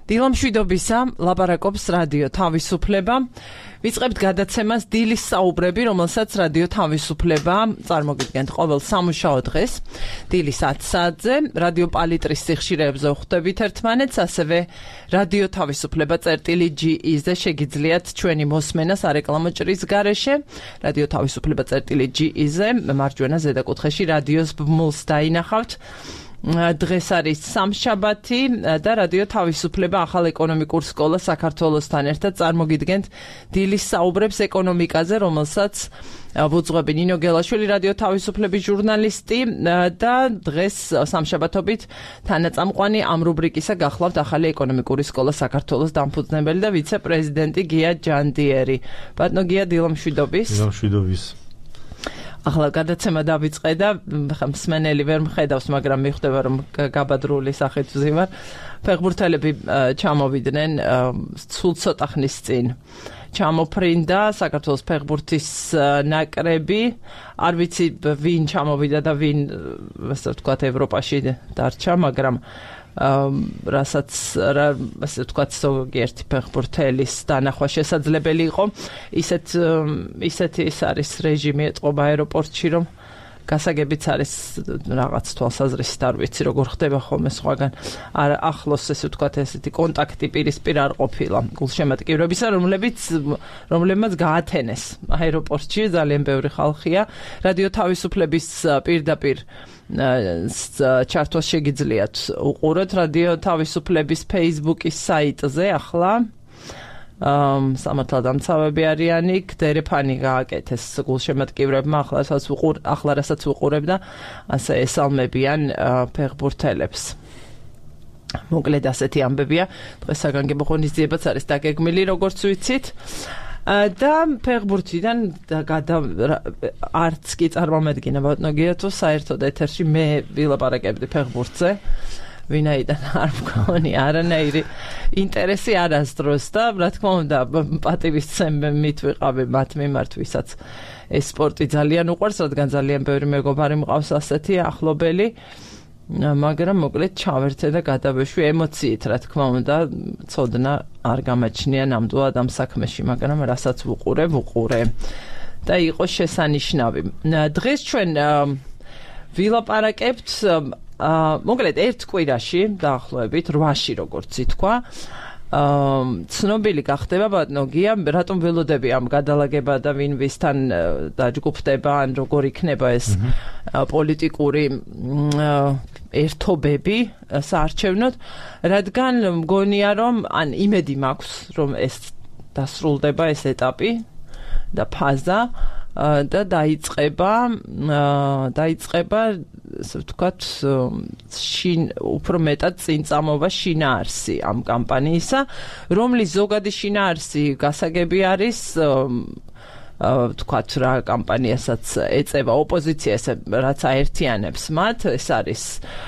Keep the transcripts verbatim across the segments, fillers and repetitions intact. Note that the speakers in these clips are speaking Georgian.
დილამშვიდობისა, ლაპარაკობს რადიო თავისუფლება. ვიწყებთ გადაცემას დილის საუბრები, რომელსაც რადიო თავისუფლება წარმოგიდგენთ ყოველ სამუშაო დღეს. დილის ათი საათზე რადიო პალიტრის სიხშირეებზე ვხვდებით ერთმანეთს, ასევე რადიო თავისუფლება წერტილი ჯი ი-ზე შეგიძლიათ ჩვენი მოსმენა სარეკლამო ჭრის გარეშე. რადიო თავისუფლება წერტილი ჯი ი-ზე მარჯვენა ზედაკუთხეში რადიოს ბმულს დაინახავთ. დღეს არის სამშაბათი და რადიო თავისუფლება ახალ ეკონომიკურ სკოლას საქართველოსთან ერთად წარმოგიდგენთ დილის საუბრებს ეკონომიკაზე, რომელსაც ვუძღვები ნინო გელაშვილი, რადიო თავისუფლების ჟურნალისტი და დღეს სამშაბათობით თანაწამყვანი ამ რუბრიკისა გახლავთ ახალი ეკონომიკური სკოლა საქართველოს დამფუძნებელი და ვიცე-პრეზიდენტი გია ჯანდიერი. ბატონო გია, დილამშვიდობის. დილამშვიდობის. ახლა გადაცემა დავიწყე და მსმენელი ვერ მხედავს, მაგრამ მიხვდება, რომ გაბადრული სახით ვზივარ. ფეხბურთელები ჩამოვიდნენ სულ ცოტა ხნის წინ. ჩამოფრინდა საქართველოს ფეხბურთის ნაკრები. არ ვიცი ვინ ჩამოვიდა და ვინ, ასე ვთქვათ, ევროპაში დარჩა, მაგრამ რასაც ასე ვთქვათ, ზოგიერთი ფეხბურთელის დანახვა შესაძლებელი იყო. ისეთ ისეთი ის არის რეჟიმი ეტყობა აეროპორტში, რომ გასაგებიც არის რაღაც თვალსაზრისით, არ ვიცი როგორ ხდება ხოლმე სხვაგან. არ ახლოს ესე ვთქვათ ესეთი კონტაქტი პირისპირ არ ყოფილა გულშემატკივრებისა, რომლებიც რომლებმაც გაათენეს აეროპორტში, ძალიან ბევრი ხალხია. რადიო თავისუფლების პირდაპირ ჩართვას შეგიძლიათ უყუროთ რადიო თავისუფლების Facebook-ის საიტზე. ახლა სამართლად ამცავები არიან იქ, დერეფანი გააკეთეს გულშემატკივრებმა, ახლა რასაც უყურ, ახლა რასაც უყურებ და ასე ესალმებიან ფეხბურთელებს. მოკლედ ასეთი ამბებია. დღეს საგანგებო ღონისძიებაც არის დაგეგმილი, როგორც ვიცით. და ფეხბურთიდან არც კი წარმომედგინა ბატონო გია, თუ საერთოდ ეთერში მე ვილაპარაკებდი ფეხბურთზე. ვინაიდან არ მქონი არანაირი ინტერესი არასდროს და რა თქმა უნდა პატივისცემით ვიყავი მათ მიმართ, ვისაც ეს სპორტი ძალიან უყვარს, რადგან ძალიან ბევრი მეგობარი მყავს ასეთი ახლობელი, მაგრამ მოკლედ ჩავერთე და გადავეშვი ემოციით, რა თქმა უნდა, ცოდნა არ გამაჩნია ნამდვილად ამ საქმეში, მაგრამ რასაც ვუყურე, ვუყურე და იყო შესანიშნავი. დღეს ჩვენ ვილაპარაკებთ მოკლედ ერთ კვირაში, დაახლოებით რვაში, როგორც ითქვა, ცნობილი გახდება ბატონო გია, რატომ ველოდები ამ გადალაგება და ვინ ვისთან დაჯგუფდება, ან როგორ იქნება ეს პოლიტიკური ერთობები საარჩევნოდ, რადგან მგონია, რომ ან იმედი მაქვს, რომ ეს დასრულდება ეს ეტაპი და ფაზა და დაიწყება დაიწყება ასე ვთქვათ შინ უფრო მეტად წინწამობა შინაარსი ამ კამპანიისა, რომლის ზოგადი შინაარსი გასაგები არის ვთქვათ რა კამპანიასაც ეწევა ოპოზიცია, რაც აერთიანებს მათ, ეს არის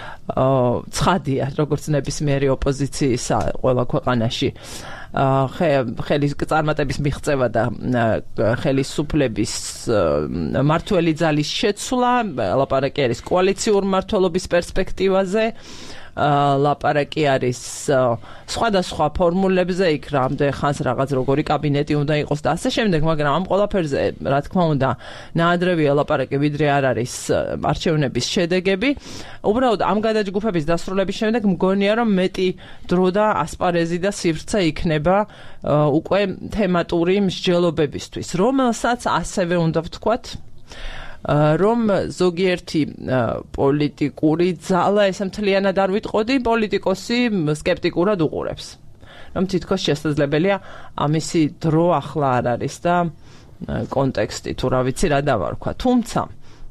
ცხადია, როგორც ნებისმიერი ოპოზიციისა ყველა ქვეყანაში ხელის წარმატების მიღწევა და ხელისუფლების მართველი ძალის შეცვლა, ლაპარაკი არის კოალიციურ მმართველობის პერსპექტივაზე, ლაპარაკი არის სხვადასხვა ფორმულებზე, იქ რამდენ ხანს რაღაც როგორი კაბინეტი უნდა იყოს და ასე შემდეგ, მაგრამ ამ ყველაფერზე რა თქმა უნდა ნაადრევია ლაპარაკი, ვიდრე არ არის არჩევნების შედეგები. უბრალოდ ამ გადაჯგუფების დასრულების შემდეგ მგონია, რომ მეტი დრო და ასპარეზი და სივრცე იქნება უკვე თემატური მსჯელობებისთვის, რომელსაც ასევე უნდა ვთქვათ, რომ ზოგიერთი პოლიტიკური ძალა, ესე მთლიანად არ ვიტყოდი, პოლიტიკოსი სკეპტიკურად უყურებს. რომ თითქოს შესაძლებელია ამისი დრო ახლა არ არის და კონტექსტი თუ რა ვიცი რა დავარქვა. თუმცა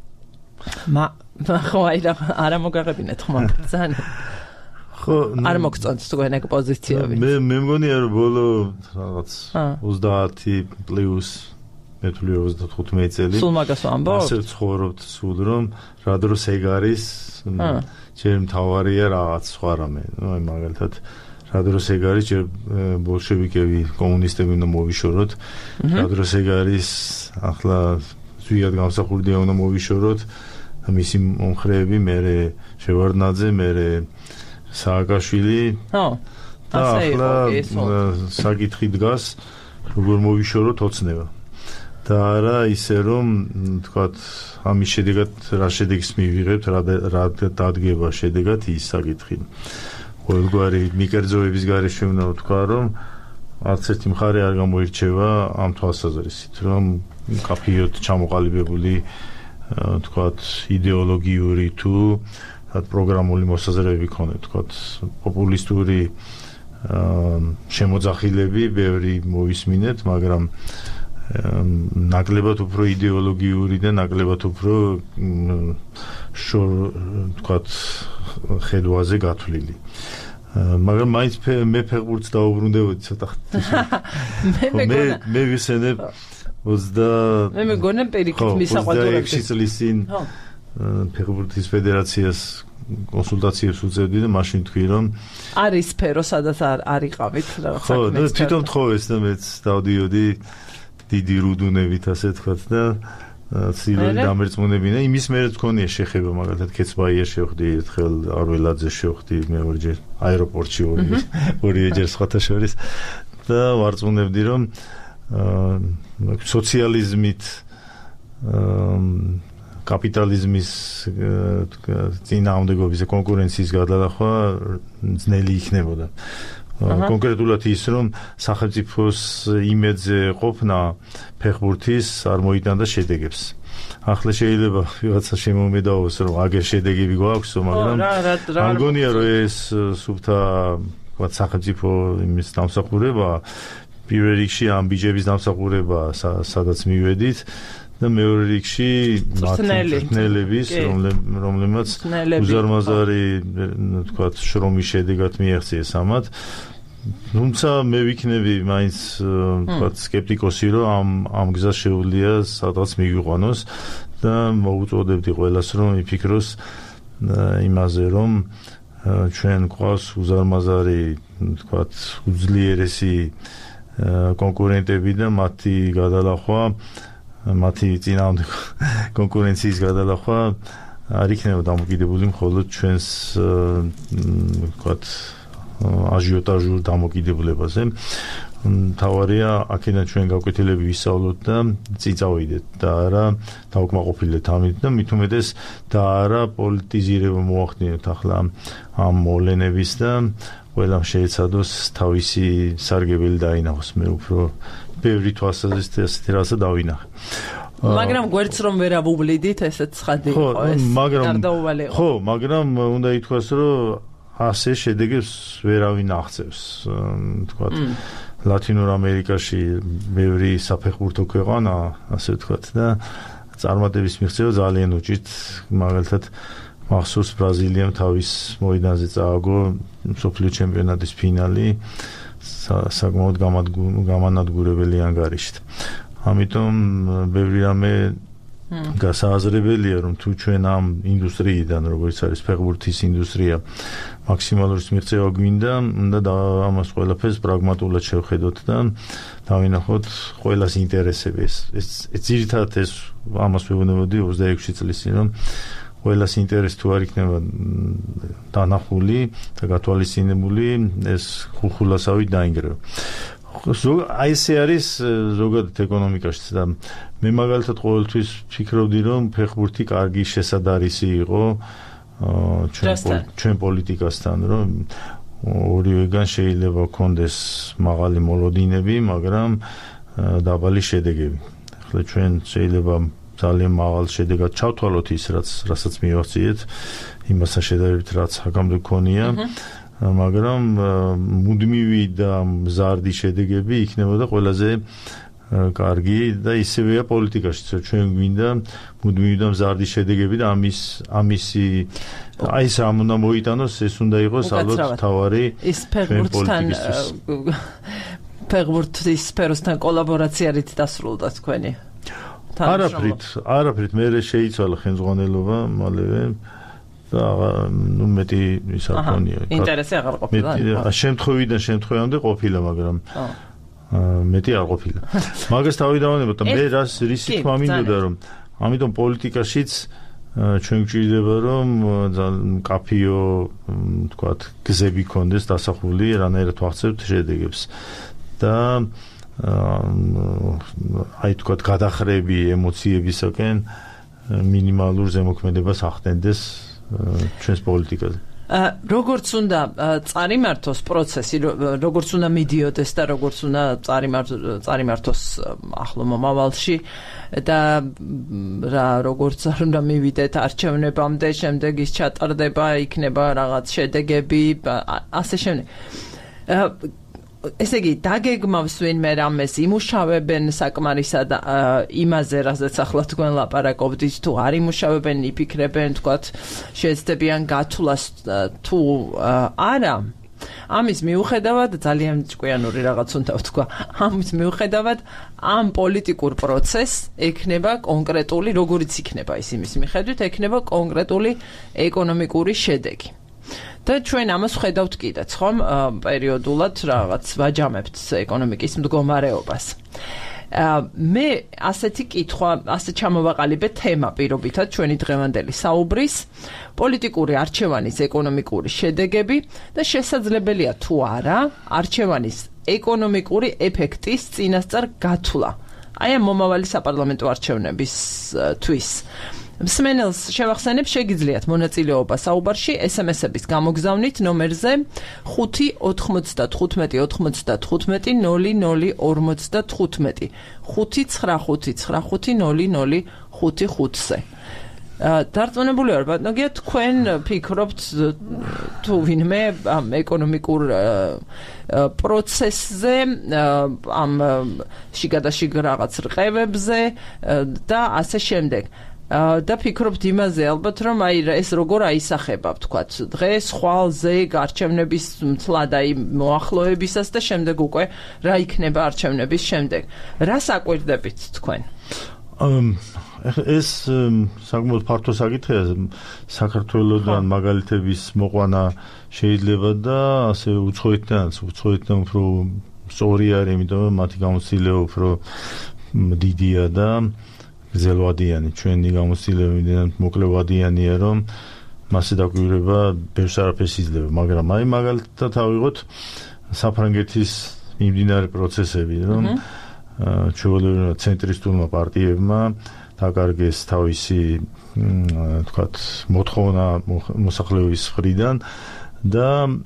ხო აი არა მოგაღებინეთ ხომ ძალიან ხო არ მოგწონთ თქვენ ეგ პოზიციები. მე მე მგონია რომ ბოლო რაღაც ოცდაათი პლუს მეთვლი ოცდათხუთმეტი წელი. სულ მაგას ვამბობ? ასე ცხოვრობთ სულ, რომ რა დროს ეგ არის, ჯერ მთავარია რაღაც სხვა რამე. ნუ აი მაგალითად რა დროს ეგ არის, ჯერ ბოლშევიკები, კომუნისტები უნდა მოვიშოროთ. რა დროს ეგ არის, ახლა ზვიად გამსახურდია უნდა მოვიშოროთ. მისი მომხრეები, მერე შევარდნაძე, მერე სააკაშვილი. ხო. და ახლა საკითხი დგას როგორ მოვიშოროთ ოცნება და არა ისე რომ თქვათ ამის შედეგად რა შედეგს მივიღებთ რა რა დადგება შედეგად ის საკითხი ყოველგვარი მიკერძოების გარეშე უნდა ვთქვა რომ არც ერთი მხარე არ გამოირჩევა ამ თვალსაზრისით რომ კაფეოდ ჩამოყალიბებული თქვათ იდეოლოგიური თუ პროგრამული მოსაზრებები ქონდეთ თქვათ პოპულისტური შემოძახილები ბევრი მოისმინეთ მაგრამ ნაკლებად უფრო იდეოლოგიური და ნაკლებად უფრო თქვათ ხედვაზე გათვლილი მაგრამ მაინც მე ფეხბურთს დაუბრუნდებოდი ცოტა მე მე ვისენებ ოცდა მე მეგონა პირიქით მისაყვადურებდი ოცდაექვსი წლის წინ ფეხბურთის ფედერაციას კონსულტაციებს უწევდი და მაშინ თქვი რომ არის სფერო სადაც არ იყავით რაღაც საქმეც ხო და თვითონ თხოვეს და მეც დავდიოდი დიდი რუდუნებით ასე თქვათ და ცილოდი დამერწმუნებინა იმის მერეც მქონია შეხება მაგალითად კეცბაიერ შევხვდი ერთხელ არველაძე შევხვდი მეორეჯერ აეროპორტში ორიეჯერ სხვათა შორის და ვარწმუნებდი რომ სოციალიზმით კაპიტალიზმის წინააღმდეგობის კონკურენციის გადალახვა ძნელი იქნებოდა კონკრეტულად ის რომ სახელმწიფოს იმედზე ყოფნა ფეხბურთის არ მოიტანდა შედეგებს ახლა შეიძლება ვიღაცა შემომედაოს რომ აგერ შედეგები გვაქვს მაგრამ არ გონია რომ ეს სუფთა ვთქვათ სახელმწიფო იმის დამსახურება პირველ რიგში ამ ბიჯების დამსახურება სადაც მივედით და მეორე რიგში მართლმსაჯულების რომლებმაც უზარმაზარი ვთქვათ შრომის შედეგად მიაღწიეს ამათ თუმცა მე ვიქნები მაინც ვთქვათ სკეპტიკოსი რომ ამ ამ გზას შეუძლია სადღაც მივიყვანოს და მოუწოდებდი ყველას რომ იფიქროს იმაზე რომ ჩვენ გვყავს უზარმაზარი ვთქვათ უძლიერესი კონკურენტები და მათი გადალახვა მათი წინააღმდეგ კონკურენციის გადალახვა არ იქნება დამოკიდებული მხოლოდ ჩვენს ვთქვათ აჟიოტაჟურ დამოკიდებულებაზე თავარია აქედან ჩვენ გაკვეთილები ვისწავლოთ და წიწავიდეთ და არა დავკმაყოფილდეთ ამით და მით უმეტეს და არა პოლიტიზირება მოახდინოთ ახლა ამ მოვლენების და ყველამ შეეცადოს თავისი სარგებელი დაინახოს მე უფრო ბევრი თვალსაზრისით ესეთი რაღაცა დავინახე მაგრამ გვერდს რომ ვერ ავუვლიდით ესეც ცხადი იყო ეს გარდაუვალი იყო ხო მაგრამ უნდა ითქვას რომ ასე შედეგებს ვერავინ აღწევს თქვათ ლათინურ ამერიკაში ბევრი საფეხბურთო ქვეყანა ასე ვთქვათ და წარმატების მიღწევა ძალიან უჭირთ მაგალითად მახსოვს ბრაზილიამ თავის მოედანზე წააგო მსოფლიო ჩემპიონატის ფინალი საკმაოდ გამანადგურებელი ანგარიშით ამიტომ ბევრი რამე გასააზრებელია რომ თუ ჩვენ ამ ინდუსტრიიდან როგორც არის ფეხბურთის ინდუსტრია მაქსიმალური მიღწევა გვინდა უნდა ამას ყველაფერს პრაგმატულად შევხედოთ და დავინახოთ ყველას ინტერესები ეს ძირითადად ეს ამას ვეუბნებოდი ოცდაექვსი წლის წინ რომ ყველას ინტერესი თუ არ იქნება დანახული და გათვალისწინებული ეს ხუხულასავით დაინგრევა აი ესე არის ზოგადად ეკონომიკაშიც და მე მაგალითად ყოველთვის ფიქრობდი რომ ფეხბურთი კარგი შესადარისი იყო ჩვენ ჩვენ პოლიტიკასთან რომ ორივეგან შეიძლება კონდეს მაღალი მოლოდინები მაგრამ დაბალი შედეგები ახლა ჩვენ შეიძლება ძალიან მაღალ შედეგად ჩავთვალოთ ის რაც რასაც მივახციეთ იმასთან შედარებით რაც აქამდე გქონია მაგრამ მუდმივი და მზარდი შედეგები იქნებოდა ყველაზე კარგი და ისევეა პოლიტიკაში ჩვენ გვინდა მუდმივი და მზარდი შედეგები და ამის ამისი აი ეს ამ უნდა მოიტანოს ეს უნდა იყოს ალბათ თავარი ის ფეხბურთთან ფეხბურთის სფეროსთან კოლაბორაცია რით დასრულდა თქვენი არაფრით არაფრით მე შეიცვალა ხელმძღვანელობა მალევე და ნუ მეტი ის არ ქონია ინტერესი აღარ ყოფილა შემთხვევიდან შემთხვევამდე ყოფილა მაგრამ მეტი არ ყოფილა მაგას თავი დავანებოთ და მე რას რისი თქმა მინდოდა რომ ამიტომ პოლიტიკაშიც ჩვენ გვჭირდება რომ კაფეო თქვათ გზები კონდეს დასახული რანაირად ვახცევთ შედეგებს და აი თქვათ გადახრები ემოციებისაკენ მინიმალურ ზემოქმედებას ახდენდეს ჩვენს პოლიტიკაზე. როგორც უნდა წარიმართოს პროცესი, როგორც უნდა მიდიოდეს და როგორც უნდა წარიმართოს ახლო მომავალში და რა როგორც არ უნდა მივიდეთ არჩევნებამდე, შემდეგ ის ჩატარდება, იქნება რაღაც შედეგები, ასე შემდეგ. ესე იგი, დაგეგმავს ვინმე რამეს იმუშავებენ საკმარისად იმაზე, რასაც ახლა თქვენ ლაპარაკობდით, თუ არ იმუშავებენ, იფიქრებენ, თქვათ, შეეცდებიან გათვლას თუ არა. ამის მიუხედავად, ძალიან ჭკვიანური რაღაც უნდა ვთქვა, ამის მიუხედავად, ამ პოლიტიკურ პროცესს ექნება კონკრეტული, როგორიც იქნება ის იმის მიხედვით, ექნება კონკრეტული ეკონომიკური შედეგი. და ჩვენ ამას ვხედავთ კიდეც, ხომ, პერიოდულად რაღაც ვაჯამებთ ეკონომიკის მდგომარეობას. მე ასეთი კითხვა, ასე ჩამოვაყალიბე თემა პირობითად ჩვენი დღევანდელი საუბრის, პოლიტიკური არჩევანის ეკონომიკური შედეგები და შესაძლებელია თუ არა არჩევანის ეკონომიკური ეფექტის წინასწარ გათვლა. აი ამ მომავალი საპარლამენტო არჩევნებისთვის. მსმენელს შევახსენებ, შეგიძლიათ მონაწილეობა საუბარში ეს ემ ესების გამოგზავნით ნომერზე ხუთი ოთხმოცდათხუთმეტი ოთხმოცდათხუთმეტი ნული ნული ორმოცდათხუთმეტი ხუთი ცხრა ხუთი ცხრა ხუთი ნული ნული ხუთი ხუთზე. დარწმუნებული ვარ, ბატონო გია, თქვენ ფიქრობთ თუ ვინმე ამ ეკონომიკურ პროცესზე, ამ შიგადაშიგ რაღაც რყევებზე და ასე შემდეგ. და ფიქრობთ იმაზე ალბათ, რომ აი ეს როგორ აისახება, ვთქვათ, დღეს ხვალზე არჩევნების მთლად აი მოახლოებისას და შემდეგ უკვე რა იქნება არჩევნების შემდეგ. რა საკვირდებით თქვენ? ეს საკმაოდ ფართო საკითხია, საქართველოსთან მაგალითების მოყვანა შეიძლება და ასე უცხოეთთანაც, უცხოეთთან უფრო სწორი არის, იმიტომ რომ მათი გამოცდილება უფრო დიდია და გრძელვადიანი, ჩვენი გამოცდილებიდან მოკლევადიანია, რომ მასზე დაკვირვება ბევრს არაფერს იძლევა, მაგრამ აი მაგალითად ავიღოთ საფრანგეთის მიმდინარე პროცესები, რომ ჩვეულებრივ ცენტრისტულმა პარტიებმა დაკარგეს თავისი, თქვათ, მოთხოვნა მოსახლეობის მხრიდან და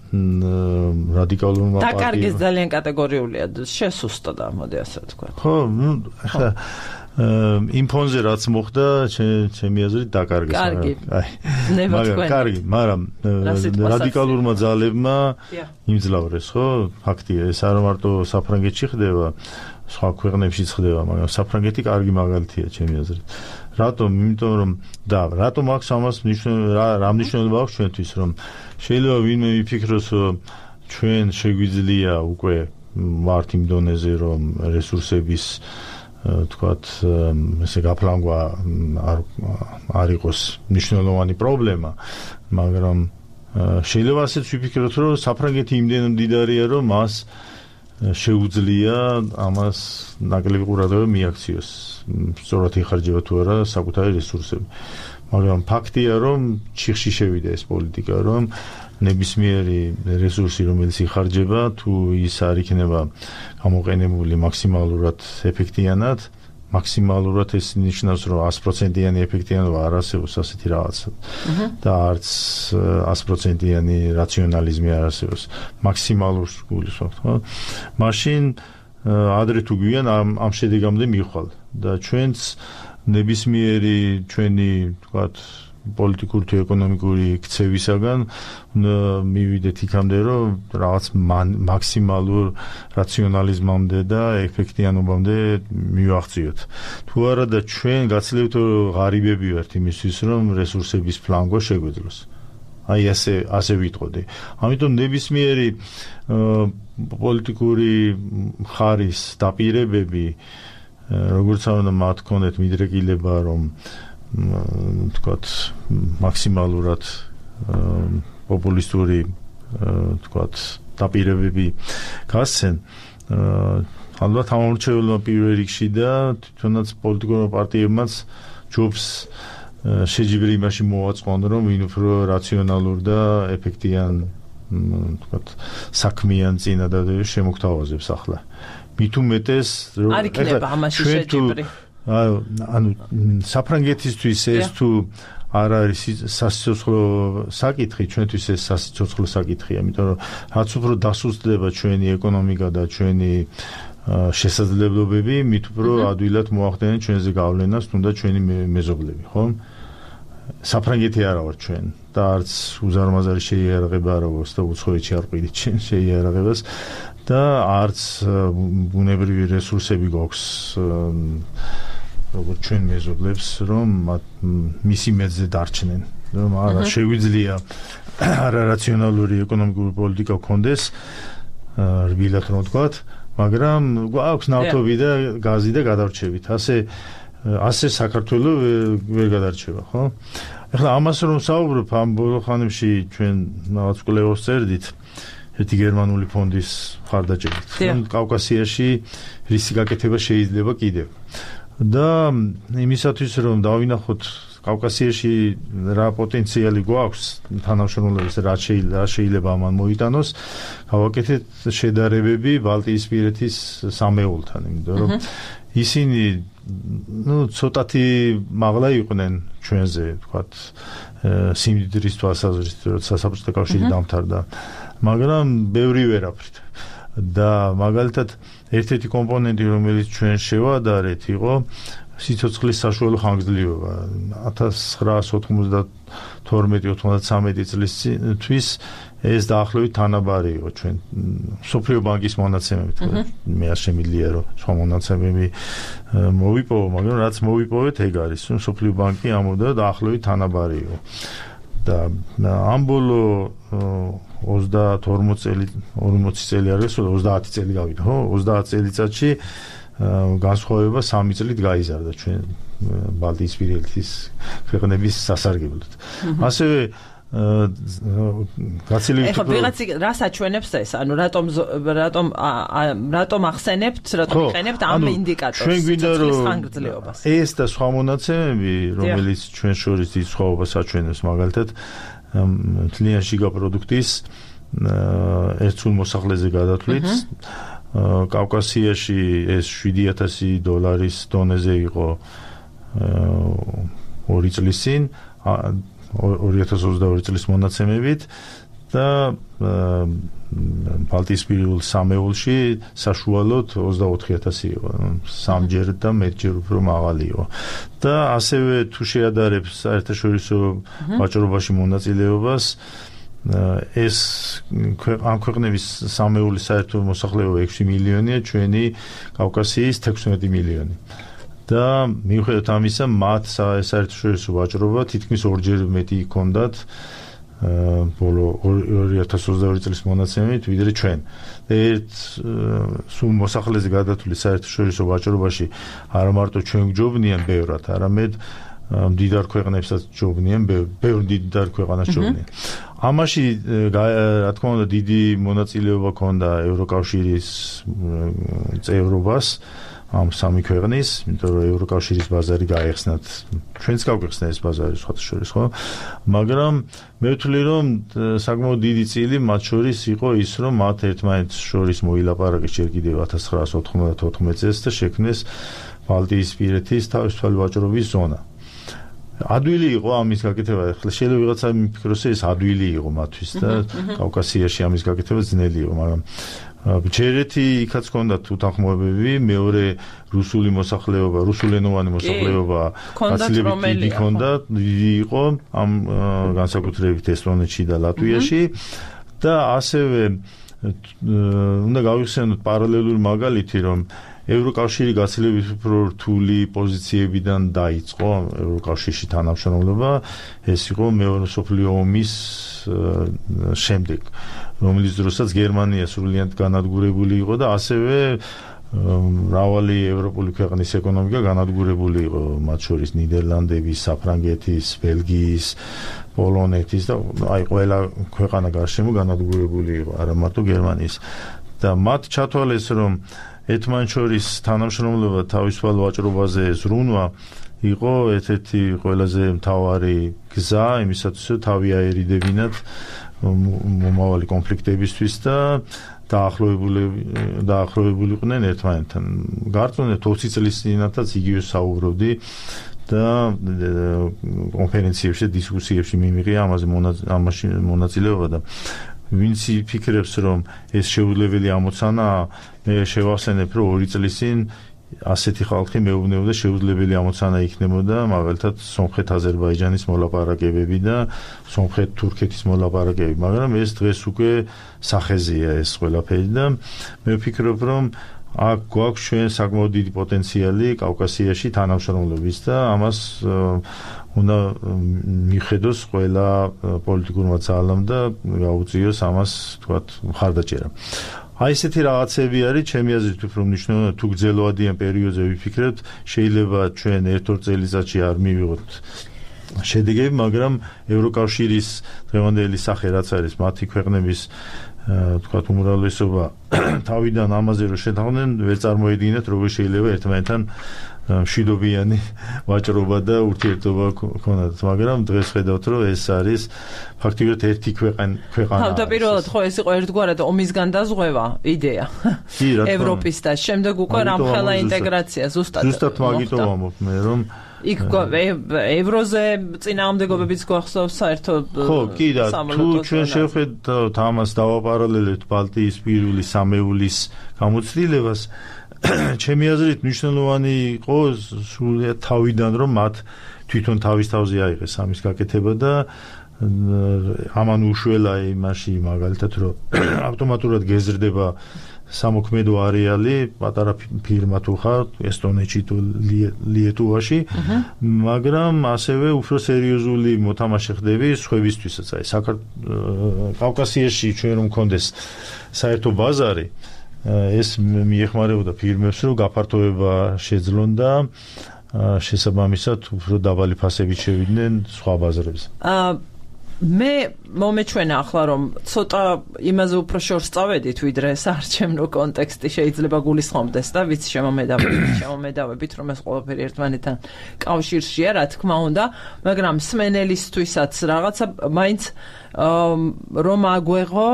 რადიკალურმა პარტიებმა დაკარგეს ძალიან კატეგორიულია, შესუსტდა, მოდი ასე ვთქვა. ხო, ნუ ახლა იმ ფონზე რაც მოხდა, ჩემი აზრით დაკარგეს. კარგი. მაგრამ კარგი, მაგრამ რადიკალურმა ძალებმა იმძლავრეს, ხო? ფაქტია, ეს არ მარტო საფრანგეთში ხდება, სხვა ქვეყნებშიც ხდება, მაგრამ საფრანგეთი კარგი მაგალითია ჩემი აზრით. რატომ? იმიტომ რომ და რატომ აქვს ამას მნიშვნელობა, რა მნიშვნელობა აქვს ჩვენთვის, რომ შეიძლება ვინმე მიფიქროს, რომ ჩვენ შეგვიძლია უკვე ვართ იმ დონეზე, რომ რესურსების თქვათ, ესე გაფლანგვა არ არ იყოს მნიშვნელოვანი პრობლემა, მაგრამ შეიძლება ასეც ვიფიქროთ, რომ საფრანგეთი იმდენად მდიდარია, რომ მას შეუძლია ამას ნაკლები ყურადღება მიაქციოს, სწორად იხარჯება თუ არა საკუთარი რესურსები. მაგრამ ფაქტია, რომ ჩიხში შევიდა ეს პოლიტიკა, რომ ნებისმიერი რესურსი, რომელიც იხარჯება, თუ ის არ იქნება გამოყენებული მაქსიმალურად ეფექტიანად, მაქსიმალურად ეს ნიშნავს, რომ ას პროცენტიანი ეფექტიანობა არ არსებობს ასეთი რაღაცა. და არც ას პროცენტიანი რაციონალიზმი არ არსებობს. მაქსიმალურს გულისხმობთ, ხო? მაშინ ადრე თუ გვიან ამ ამ შედეგამდე მივხვალ და ჩვენც ნებისმიერი ჩვენი, თქვათ, პოლიტიკური თუ ეკონომიკური ქცევისაგან მივიდეთ იქამდე, რომ რაღაც მაქსიმალურ რაციონალიზმამდე და ეფექტიანობამდე მივაღწიოთ. თუ არა და ჩვენ გაცლებთ ღარიბები ვართ იმისთვის, რომ რესურსების ფლანგვა შეგვეძლოს. აი ასე ასე ვიტყოდი. ამიტომ ნებისმიერი პოლიტიკური ხარის დაპირებები, როგორც არ უნდა მათ ქონდეთ მიდრეკილება, რომ თქვათ, მაქსიმალურად პოპულისტური, თქვათ, დაპირებები გასცენ. ალბათ ამორჩეულმა პირველ რიგში და თვითონაც პოლიტიკურმა პარტიებმაც ჯობს შეჯიბრი იმაში მოვაწყონ, რომ ვინ უფრო რაციონალურ და ეფექტიან თქვათ საქმიან წინადადებას შემოგთავაზებს ახლა. მით უმეტეს რომ არ იქნება ამაში შეჯიბრი. ანუ საფრანგეთისთვის ეს თუ არ არის სასიცოცხლო საკითხი, ჩვენთვის ეს სასიცოცხლო საკითხია, იმიტომ რომ რაც უფრო დასუსტდება ჩვენი ეკონომიკა და ჩვენი შესაძლებლობები, მით უფრო ადვილად მოახდენენ ჩვენზე გავლენას, თუნდაც ჩვენი მეზობლები, ხო? საფრანგეთი არა ვარ ჩვენ და არც უზარმაზარი შეიარაღება არ აქვს და უცხოეთში არ ყიდით შეიარაღებას და არც ბუნებრივი რესურსები გვაქვს როგორც ჩვენ მეზობლებს, რომ მისი მეძზე დარჩნენ, რომ არა შეგვიძლია არარაციონალური ეკონომიკური პოლიტიკა გქონდეს, რბილად რომ ვთქვათ, მაგრამ გვაქვს ნავთობი და გაზი და გადარჩევით. ასე ასე საქართველოს ვერ გადარჩება, ხო? ეხლა ამას რომ საუბრობ, ამ ბოლო ხანებში ჩვენ რაღაც კვლევას წერდით ერთი გერმანული ფონდის მხარდაჭერით, რომ კავკასიაში რისი გაკეთება შეიძლება კიდევ. და იმისათვის რომ დავინახოთ კავკასიაში რა პოტენციალი გვაქვს თანამშრომლობის რა შეიძლება ამან მოიტანოს, გავაკეთეთ შედარებები ბალტიისპირეთის სამეულთან, იმიტომ რომ ისინი ну ცოტათი მაღლა იყვნენ ჩვენზე, თქვათ, სიმდიდრის თვალსაზრისით, როცა საბჭოთა კავშირი დამთავრდა, მაგრამ ბევრი ვერაფრით. და მაგალითად ერთ-ერთი კომპონენტი, რომელიც ჩვენ შევადარეთ, იყო სიცოცხლის საშუალო ხანგრძლივობა. ათას ცხრაასი ოთხმოცდათორმეტი ოთხმოცდათსამეტი წლისთვის ეს დაახლოებით თანაბარი იყო ჩვენ სოფლიო ბანკის მონაცემებით. მე არ შემიძლია რომ სხვა მონაცემები მოვიპოვო, მაგრამ რაც მოვიპოვეთ ეგ არის, რომ სოფლიო ბანკი ამბობდა დაახლოებით თანაბარი იყო. და ამ ბოლო ოცდაათ ორმოცი წელი ორმოცი წელი არის, ოცდაათი წელი გავიდა, ხო? ოცდაათ წელიწადში განსხვავება სამი წლით გაიზარდა ჩვენ ბალტიისპირეთის ქვეყნების სასარგებლოდ. ასევე გაცილებით ეხლა ვიღაცი რას აჩვენებს ეს? ანუ რატომ რატომ რატომ ახსენებთ, რატომ იყენებთ ამ ინდიკატორს? ჩვენ გვინდა რომ ეს და სხვა მონაცემები, რომელიც ჩვენ შორის დიდ სხვაობას აჩვენებს, მაგალითად მთლიან შიგა პროდუქტის ერთ სულ მოსახლეზე გადათვლით კავკასიაში ეს შვიდი ათასი დოლარის დონეზე იყო ორი წლის წინ, ორი ათას ოცდაორი წლის მონაცემებით და ბალტიისპირულ სამეულში საშუალოდ ოცდაოთხი ათასი იყო, სამჯერ და მეტჯერ უფრო მაღალი იყო. და ასევე თუ შეადარებს საერთაშორისო ვაჭრობაში მონაწილეობას, ეს ამ ქვეყნების სამეულის საერთო მოსახლეობა ექვსი მილიონია, ჩვენი კავკასიის თექვსმეტი მილიონი. და მიუხედავად ამისა, მათ საერთაშორისო ვაჭრობა თითქმის ორჯერ მეტი ჰქონდათ ბოლო ორი ათას ოცდაორი წლის მონაცემებით, ვიდრე ჩვენ. ერთ სულ მოსახლეზე გადათვლილი საერთაშორისო ვაჭრობაში არა მარტო ჩვენ გვჯობნიან ბევრად, არამედ მდიდარ ქვეყნებსაც ჯობნიან, ბევრ მდიდარ ქვეყანას ჯობნიან. ამაში რა თქმა უნდა დიდი მონაწილეობა ჰქონდა ევროკავშირის წევრობას ამ სამი ქვეყნის, იმიტომ რომ ევროკავშირის ბაზარი გაეხსნათ, ჩვენც გავგეხსნა ეს ბაზარი სხვათა შორის, ხო? მაგრამ მე ვთვლი, რომ საკმაოდ დიდი წილი მათ შორის იყო ის, რომ მათ ერთმანეთს შორის მოილაპარაკეს ჯერ კიდევ ათას ცხრაასი ოთხმოცდათოთხმეტი წელს და შექმნეს ბალტიისპირეთის თავისუფალი ვაჭრობის ზონა. ადვილი იყო ამის გაკეთება, ახლა შეიძლება ვიღაცა მიფიქროს, ეს ადვილი იყო მათთვის და კავკასიაში ამის გაკეთება ძნელი იყო, მაგრამ ჯერეთი იქაც ჰქონდათ უთანხმოებები, მეორე რუსული მოსახლეობა, რუსულენოვანი მოსახლეობა გაცილებით დიდი ჰქონდა, დიდი იყო ამ განსაკუთრებით ესტონეთში და ლატვიაში და ასევე უნდა გავიხსენოთ პარალელური მაგალითი, რომ ევროკავშირი გაცილებით უფრო რთული პოზიციებიდან დაიწყო ევროკავშირში თანამშრომლობა, ეს იყო მეორე მსოფლიო ომის შემდეგ, რომლის დროსაც გერმანია სრულიად განადგურებული იყო და ასევე მრავალი ევროპული ქვეყნის ეკონომიკა განადგურებული იყო, მათ შორის ნიდერლანდების, საფრანგეთის, ბელგიის, პოლონეთის და აი ყველა ქვეყანა გარშემო განადგურებული იყო, არა მარტო გერმანიის. და მათ ჩათვალეს, რომ ერთმანეთშორის თანამშრომლობა თავისუფალ ვაჭრობაზე ზრუნვა იყო ერთ-ერთი ყველაზე მთავარი გზა იმისათვის, თავი აერიდებინათ მომავალი კონფლიქტებისთვის და დაახლოებული დაახლოებულიყვნენ ერთმანეთთან. გარწმუნდით ოცი წლის წინათაც იგივე საუბრობდი და კონფერენციებში, დისკუსიებში მიმიღია ამაზე ამაში მონაწილეობა და ვინც იფიქრებს, რომ ეს შეუძლებელი ამოცანა, მე შევახსენებ, რომ ორი წლის წინ ასეთი ხალხი მეუბნებოდა შეუძლებელი ამოცანა იქნებოდა მაგალითად სომხეთ-აზერბაიჯანის მოლაპარაკებები და სომხეთ-თურქეთის მოლაპარაკებები, მაგრამ ეს დღეს უკვე სახეზეა ეს ყველაფერი და მე ვფიქრობ, რომ აქ გვაქვს ჩვენ საკმაოდ დიდი პოტენციალი კავკასიაში თანამშრომლობის და ამას უნდა მიხედოს ყველა პოლიტიკურმა ძალამ და გაუწიოს ამას თქვათ მხარდაჭერა. აი ესეთი რაღაცები არის, ჩემი აზრით უფრო მნიშვნელოვანი, თუ გრძელვადიან პერიოდზე ვიფიქრებთ, შეიძლება ჩვენ ერთ-ორ წელიწადში არ მივიღოთ შედეგები, მაგრამ ევროკავშირის დღევანდელი სახე რაც არის, მათი ქვეყნების თქვათ უმრავლესობა თავიდან ამაზე რომ შეთანხმდნენ, ვერ წარმოედგინათ როგორ შეიძლება ერთმანეთთან მშვიდობიანი ვაჭრობა და ურთიერთობა ქონათ, მაგრამ დღეს ხედავთ, რომ ეს არის ფაქტიურად ერთი ქვეყანა. თავდაპირველად ხო ეს იყო ერთგვარად ომისგან დაზღვევა იდეა ევროპის და შემდეგ უკვე რამხელა ინტეგრაცია ზუსტად. ზუსტად მაგიტომ ვამბობ მე, რომ იქ ევროზე წინააღმდეგობებიც გვახსოვს საერთოდ. ხო, კი და თუ ჩვენ შევხედავთ ამას დავაპარალელებთ ბალტიის პირული სამეულის გამოცდილებას, ჩემი აზრით მნიშვნელოვანი იყო სრულიად თავიდან, რომ მათ თვითონ თავის თავზე აიღეს ამის გაკეთება და ამან უშველა იმაში მაგალითად, რომ ავტომატურად გეზრდება სამოქმედო არეალი პატარა ფირმა თუ ხარ ესტონეთში თუ ლიეტუვაში, მაგრამ ასევე უფრო სერიოზული მოთამაშე ხდები სხვებისთვისაც. აი საქართველოს კავკასიაში ჩვენ რომ მქონდეს საერთო ბაზარი, ეს მიეხმარებოდა ფირმებს, რომ გაფართოება შეძლონ და შესაბამისად უფრო დაბალი ფასებით შევიდნენ სხვა ბაზრებზე. მე მომეჩვენა ახლა რომ ცოტა იმაზე უფრო შორს წავედით, ვიდრე საარჩევნო კონტექსტი შეიძლება გულისხმობდეს და ვიცი შემომედავებით, შემომედავებით რომ ეს ყველაფერი ერთმანეთთან კავშირშია, რა თქმა უნდა, მაგრამ სმენელისთვისაც რაღაცა მაინც რომ აგვეღო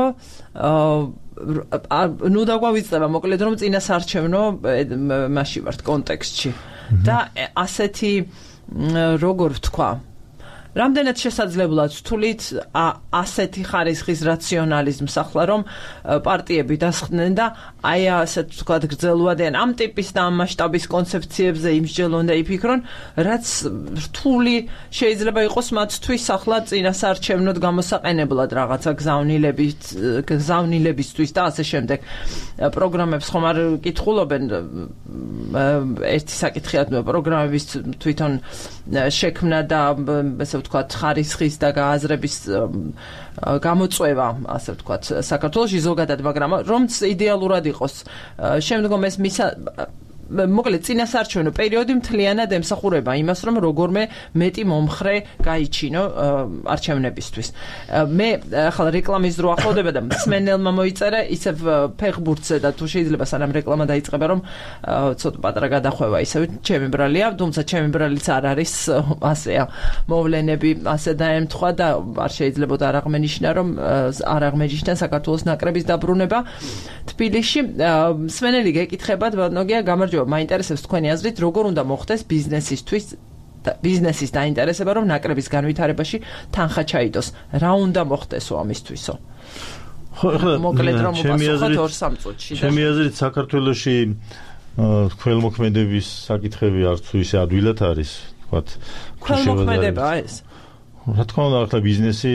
ნუ დაგვავიწყება მოკლედ რომ წინა საარჩევნო მასში ვართ კონტექსტში და ასეთი როგორ ვთქვა რამდენად შესაძლებლად ვთვლით ასეთი ხარისხის რაციონალიზმს ახლა რომ პარტიები დასხდნენ და აი ასეთ ვთქვათ გრძელვადიან ამ ტიპის და ამ მასშტაბის კონცეფციებზე იმსჯელონ და იფიქრონ, რაც რთული შეიძლება იყოს მათთვის ახლა წინა საარჩევნოდ გამოსაყენებლად რაღაცა გზავნილებით გზავნილებისთვის და ასე შემდეგ. პროგრამებს ხომ არ კითხულობენ, ერთი საკითხია პროგრამების თვითონ შექმნა და ესე ვთქვათ ხარისხის და გააზრების გამოწვევა, ასე ვთქვათ, საქართველოში ზოგადად, მაგრამ რომც იდეალურად იყოს, შემდგომ ეს მისა მოკლედ წინა საარჩევნო პერიოდი მთლიანად ემსახურება იმას, რომ როგორმე მეტი მომხრე გაიჩინო არჩევნებისთვის. მე ახლა რეკლამის დრო ახლოვდება და მსმენელმა მოიწერა ისევ ფეხბურთზე და თუ შეიძლება სანამ რეკლამა დაიწყება, რომ ცოტა პატარა გადახვევა ისევ ჩემი ბრალია, თუმცა ჩემი ბრალიც არ არის ასეა მოვლენები ასე დაემთხვა და არ შეიძლება არ აღმენიშნა, რომ არ აღმენიშნა საქართველოს ნაკრების დაბრუნება თბილისში. მსმენელი გეკითხებათ, ნოგია გამარჯობა, მაინტერესებს თქვენი აზრით, როგორ უნდა მოხდეს ბიზნესისთვის ბიზნესის დაინტერესება, რომ ნაკრების განვითარებაში თანხა ჩაიდოს. რა უნდა მოხდესო ამისთვისო? ხო, ახლა მოკლედ რომ უპასუხოთ ორ-სამ წუთში. ჩემი აზრით საქართველოში ქველმოქმედების საკითხები არც თუ ისე ადვილად არის, თქვათ, ქველმოქმედება ეს. რა თქმა უნდა, ახლა ბიზნესი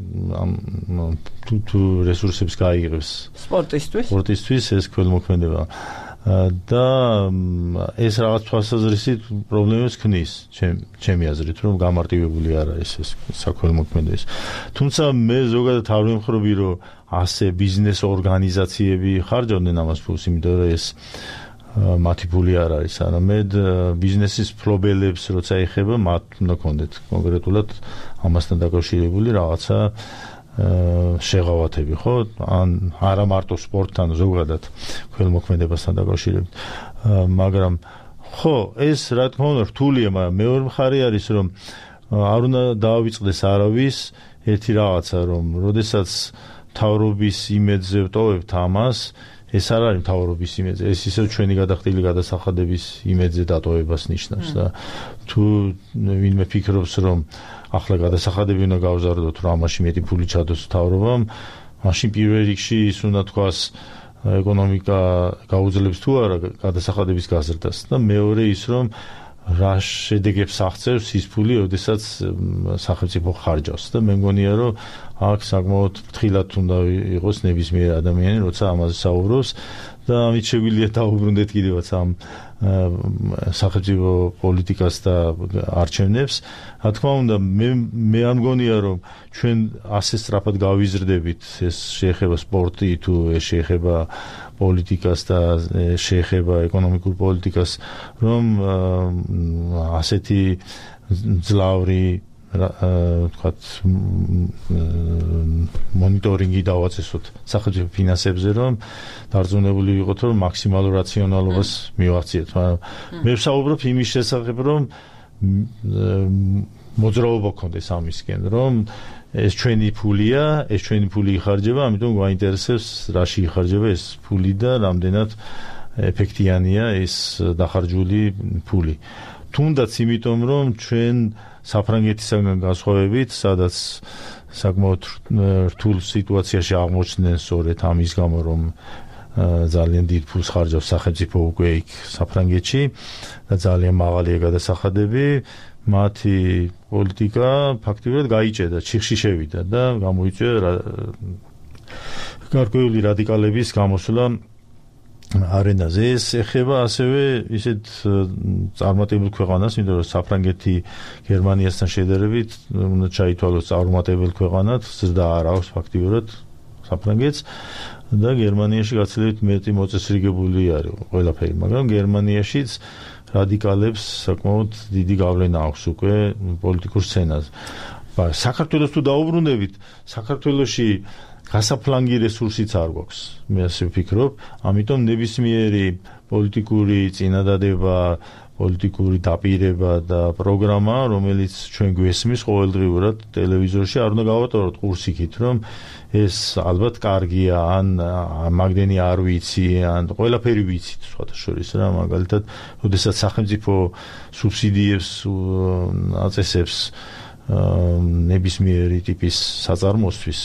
თუ თუ რესურსებს გაიღებს სპორტისთვის, სპორტისთვის ეს ქველმოქმედება და ეს რაღაც თვალსაზრისით პრობლემებს ქმნის, ჩემი აზრით, რომ გამარტივებული არ არის ეს საქველმოქმედების. თუმცა მე ზოგადად არ ვიმხრობი, რომ ასე ბიზნეს ორგანიზაციები ხარჯავდნენ ამას ფულს, იმიტომ რომ ეს მათი ფული არ არის, არამედ ბიზნესის მფლობელებს როცა ეხება, მათ უნდა კონდეთ კონკრეტულად ამასთან დაკავშირებული რაღაცა შეღავათები, ხო? ან არა მარტო სპორტთან, ზოგადად ქველმოქმედებასთან დაკავშირებით. მაგრამ ხო, ეს რა თქმა უნდა რთულია, მაგრამ მეორე მხარე არის, რომ არ უნდა დაავიწყდეს არავის ერთი რაღაცა, რომ როდესაც მთავრობის იმედზე ვტოვებთ ამას, ეს არ არის მთავრობის იმედზე, ეს ისევ ჩვენი გადახდილი გადასახადების იმედზე დატოვებას ნიშნავს და თუ ვინმე ფიქრობს, რომ ახლა გადასახადები უნდა გავზარდოთ, რომ ამაში მეტი ფული ჩადოს მთავრობამ, მაშინ პირველ რიგში ის უნდა თქვას ეკონომიკა გაუძლებს თუ არა გადასახადების გაზრდას და მეორე ის, რომ რა შედეგებს აღწევს ის ფული, როდესაც სახელმწიფო ხარჯავს და მე მგონია, რომ აქ საკმაოდ ფრთხილად უნდა იყოს ნებისმიერ ადამიანი, როცა ამაზე საუბრობს და ამით შეგვიძლია დავუბრუნდეთ კიდევაც ამ სახელმწიფო პოლიტიკას და არჩევნებს. რა თქმა უნდა, მე მე არ მგონია, რომ ჩვენ ასე სწრაფად გავიზრდებით, ეს შეეხება სპორტი თუ ეს შეეხება პოლიტიკას და შეეხება ეკონომიკურ პოლიტიკას, რომ ასეთი ძლავრი ვთქვათ მონიტორინგი დავაწესოთ სახელმწიფო ფინანსებზე, რომ დარწმუნებული ვიყოთ, რომ მაქსიმალურ რაციონალობას მივახციეთ. მაგრამ მე ვსაუბრობ იმის შესახებ, რომ მოძრაობა გქონდეს ამისკენ, რომ ეს ჩვენი ფულია, ეს ჩვენი ფული იხარჯება, ამიტომ გვაინტერესებს რაში იხარჯება ეს ფული და რამდენად ეფექტიანია ეს დახარჯული ფული. თუნდაც იმიტომ, რომ ჩვენ საფრანგეთისგან განსხვავებით, სადაც საკმაოდ რთულ სიტუაციაში აღმოჩნდნენ სწორედ ამის გამო, რომ ძალიან დიდ ფულს ხარჯავს სახელმწიფო უკვე იქ საფრანგეთში და ძალიან მაღალია გადასახადები, მათი პოლიტიკა ფაქტობრივად გაიჭედა, ჩიხში შევიდა და გამოიწვია გარკვეული რადიკალების გამოსვლა არენაზე. ეს ეხება ასევე ისეთ წარმატებულ ქვეყანას, იმიტომ რომ საფრანგეთი გერმანიასთან შედარებით უნდა ჩაითვალოს წარმატებულ ქვეყანად, ზრდა არ აქვს ფაქტობრივად საფრანგეთს და გერმანიაში გაცილებით მეტი მოწესრიგებული არის ყველაფერი, მაგრამ გერმანიაშიც რადიკალებს საკმაოდ დიდი გავლენა აქვს უკვე პოლიტიკურ სცენაზე. საქართველოს თუ დაუბრუნდებით, საქართველოში გასაფლანგი რესურსიც არ გვაქვს, მე ასე ვფიქრობ, ამიტომ ნებისმიერი პოლიტიკური წინადადება, პოლიტიკური დაპირება და პროგრამა, რომელიც ჩვენ გვესმის ყოველდღიურად ტელევიზორში, არ უნდა გავატაროთ ყურს იქით, რომ ეს ალბათ კარგია, ან მაგდენი არ ვიცი, ან ყველაფერი ვიცით, სხვათა შორის რა, მაგალითად, როდესაც სახელმწიფო სუბსიდიებს აწესებს ნებისმიერი ტიპის საწარმოსთვის,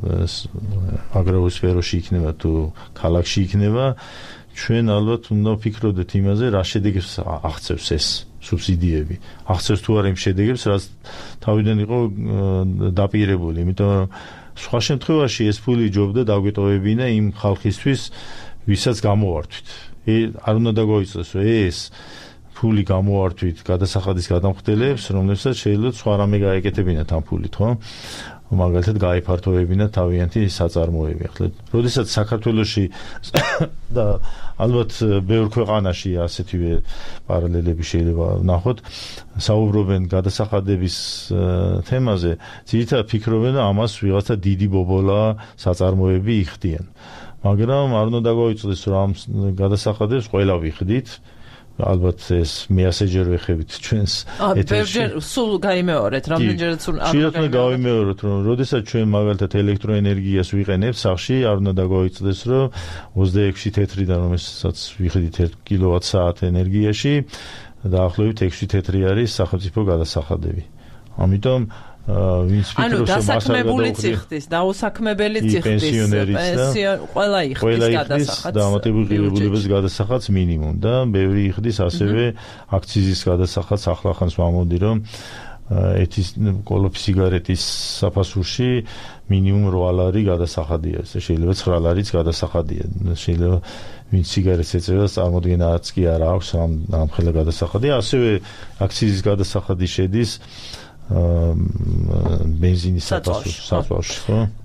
აგრარულ სფეროში იქნება თუ ქალაქში იქნება, ჩვენ ალბათ უნდა ვფიქროდეთ იმაზე, რა შედეგებს აღწევს ეს სუბსიდიები. აღწევს თუ არა იმ შედეგებს, რაც თავიდან იყო დაპირებული, იმიტომ რომ სხვა შემთხვევაში ეს ფული ჯობდა დაგვეტოვებინა იმ ხალხისთვის, ვისაც გამოვართვით. არ უნდა დაგვაიწყდეს, რომ ეს ფული გამოვართვით გადასახადის გადამხდელებს, რომლებსაც შეიძლება სხვა რამე გაეკეთებინათ ამ ფულით, ხო? მაგალითად გაიფართოვებინა თავიანთი საწარმოები. ახლა, როდესაც საქართველოში და ალბათ ბევრ ქვეყანაში ასეთივე პარალელები შეიძლება ვნახოთ, საუბრობენ გადასახადების თემაზე, ძირითადად ფიქრობენ, ამას ვიღაცა დიდი ბობოლა საწარმოები იხდიან. მაგრამ არ უნდა დაგვაიწყდეს, რომ ამ გადასახადებს ყველა ვიხდით. ალბათ ეს მეასეჯერ ვეხებით ჩვენს ეთერში. სულ გაიმეორეთ, რამდენჯერაც არ გავიმეოროთ, რომ როდესაც ჩვენ მაგალითად ელექტროენერგიას ვიყენებთ სახში, არ უნდა დაგვაიწყდეს, რომ ოცდაექვსი თეთრიდან, რომელსაც ვიხდით ერთ კილოვატ-საათ ენერგიაში, დაახლოებით ექვსი თეთრი არის სახელმწიფო გადასახადები. ამიტომ ვინც ფიქრობს, რომ დასაქმებული ციხდის, დაუსაქმებელი ციხდის, ყველა იხდის გადასახადს. დამატებულ ღირებულებას გადასახადს მინიმუმ და ბევრი იხდის ასევე აქციზის გადასახადს. ახლახანს ვამბობდი, რომ ეთის კოლოფი სიგარეტის საფასურში მინიმუმ რვა ლარი გადასახადია, შეიძლება ცხრა ლარიც გადასახადია. შეიძლება ვინც სიგარეტს ეწევა, წარმოდგენაც კი არ აქვს ამ ხელა გადასახადი. ასევე აქციზის გადასახადი შედის ბენზინის საფასურში, ხო?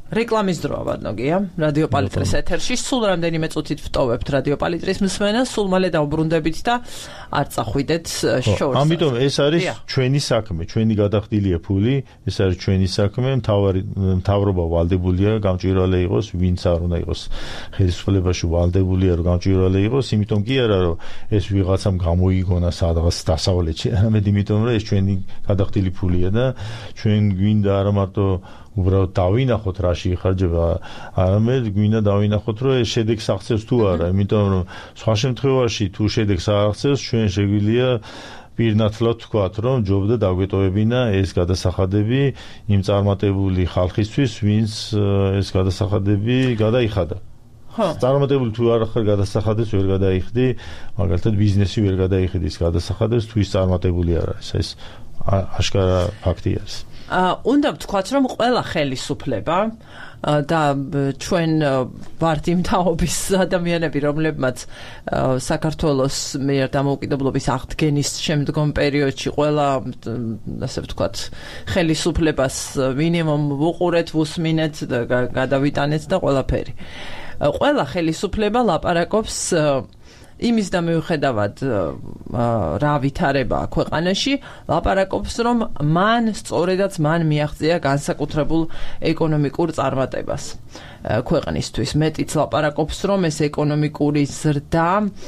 რეკლამის დროა ბატონგია რადიო პალიტრის ეთერში სულ რამდენიმე წუთით ვტოვებთ რადიო პალიტრის მსმენელს სულ მალე დავბრუნდებით და არ წახვიდეთ შორს ამიტომ ეს არის ჩვენი საქმე ჩვენი გადახდილია ფული ეს არის ჩვენი საქმე მთავარი მთავრობა ვალდებულია გამჭვირვალე იყოს ვინც არ უნდა იყოს ხელისუფლებაში ვალდებულია რომ გამჭვირვალე იყოს იმიტომ კი არა რომ ეს ვიღაცამ გამოიგონა სადღაც დასავლეთში არამედ იმიტომ რომ ეს ჩვენი გადახდილი ფულია და ჩვენ გვინდა არა მარტო უბრალოდ დავინახოთ რაში იხარჯება არამედ გვინდა დავინახოთ რომ ეს შედეგს აღწევს თუ არა იმიტომ რომ სხვა შემთხვევაში თუ შედეგს არ აღწევს ჩვენ შეგვიძლია პირნათლად ვთქვათ რომ ჯობდა დაგვეტოვებინა ეს გადასახადები იმ წარმატებული ხალხისთვის ვინც ეს გადასახადები გადაიხადა წარმატებული თუ არ ხარ გადასახადებს ვერ გადაიხდი მაგალითად ბიზნესი ვერ გადაიხდის გადასახადებს თუ ის წარმატებული არ არის ეს აშკარა ფაქტი არის უნდა ვთქვათ რომ ყველა ხელისუფლება და ჩვენ ვართ იმ თაობის ადამიანები რომლებმაც საქართველოს მიერ დამოუკიდებლობის აღდგენის შემდგომ პერიოდში ყველა ასე ვთქვათ ხელისუფლებას მინიმუმ ვუყურეთ ვუსმინეთ და გადავიტანეთ და ყველაფერი ყველა ხელისუფლება ლაპარაკობს იმის და მიუხედავად რა ვითარება ქვეყანაში ლაპარაკობს რომ მან სწორედაც მან მიაღწია განსაკუთრებულ ეკონომიკურ წარმატებას ქვეყნისთვის მეტიც ლაპარაკობს რომ ეს ეკონომიკური ზრდა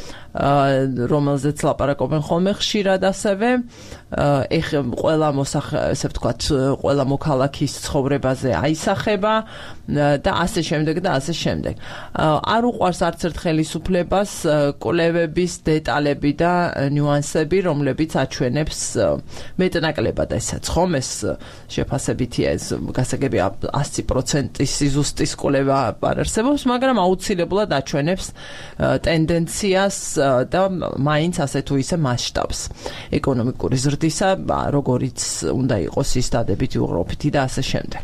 რომელზეც ლაპარაკობენ ხოლმე ხშირად ასევე ეხ ყველა მოსახ ესე ვთქვათ ყველა მოქალაქის ცხოვრებაზე აისახება და ასე შემდეგ და ასე შემდეგ არ უყვარს არც ერთ ხელისუფლებას კვლევების დეტალები და ნიუანსები რომლებიც აჩვენებს მეტნაკლებად ესაც ხომ ეს შეფასებითია ეს გასაგები ასი პროცენტის სიზუსტის კვლევა არ არსებობს მაგრამ აუცილებლად აჩვენებს ტენდენციას და მაინც ასე თუ ისე მასშტაბს ეკონომიკური ზრდისა როგორიც უნდა იყოს ის დადებითი უღროფითი და ასე შემდეგ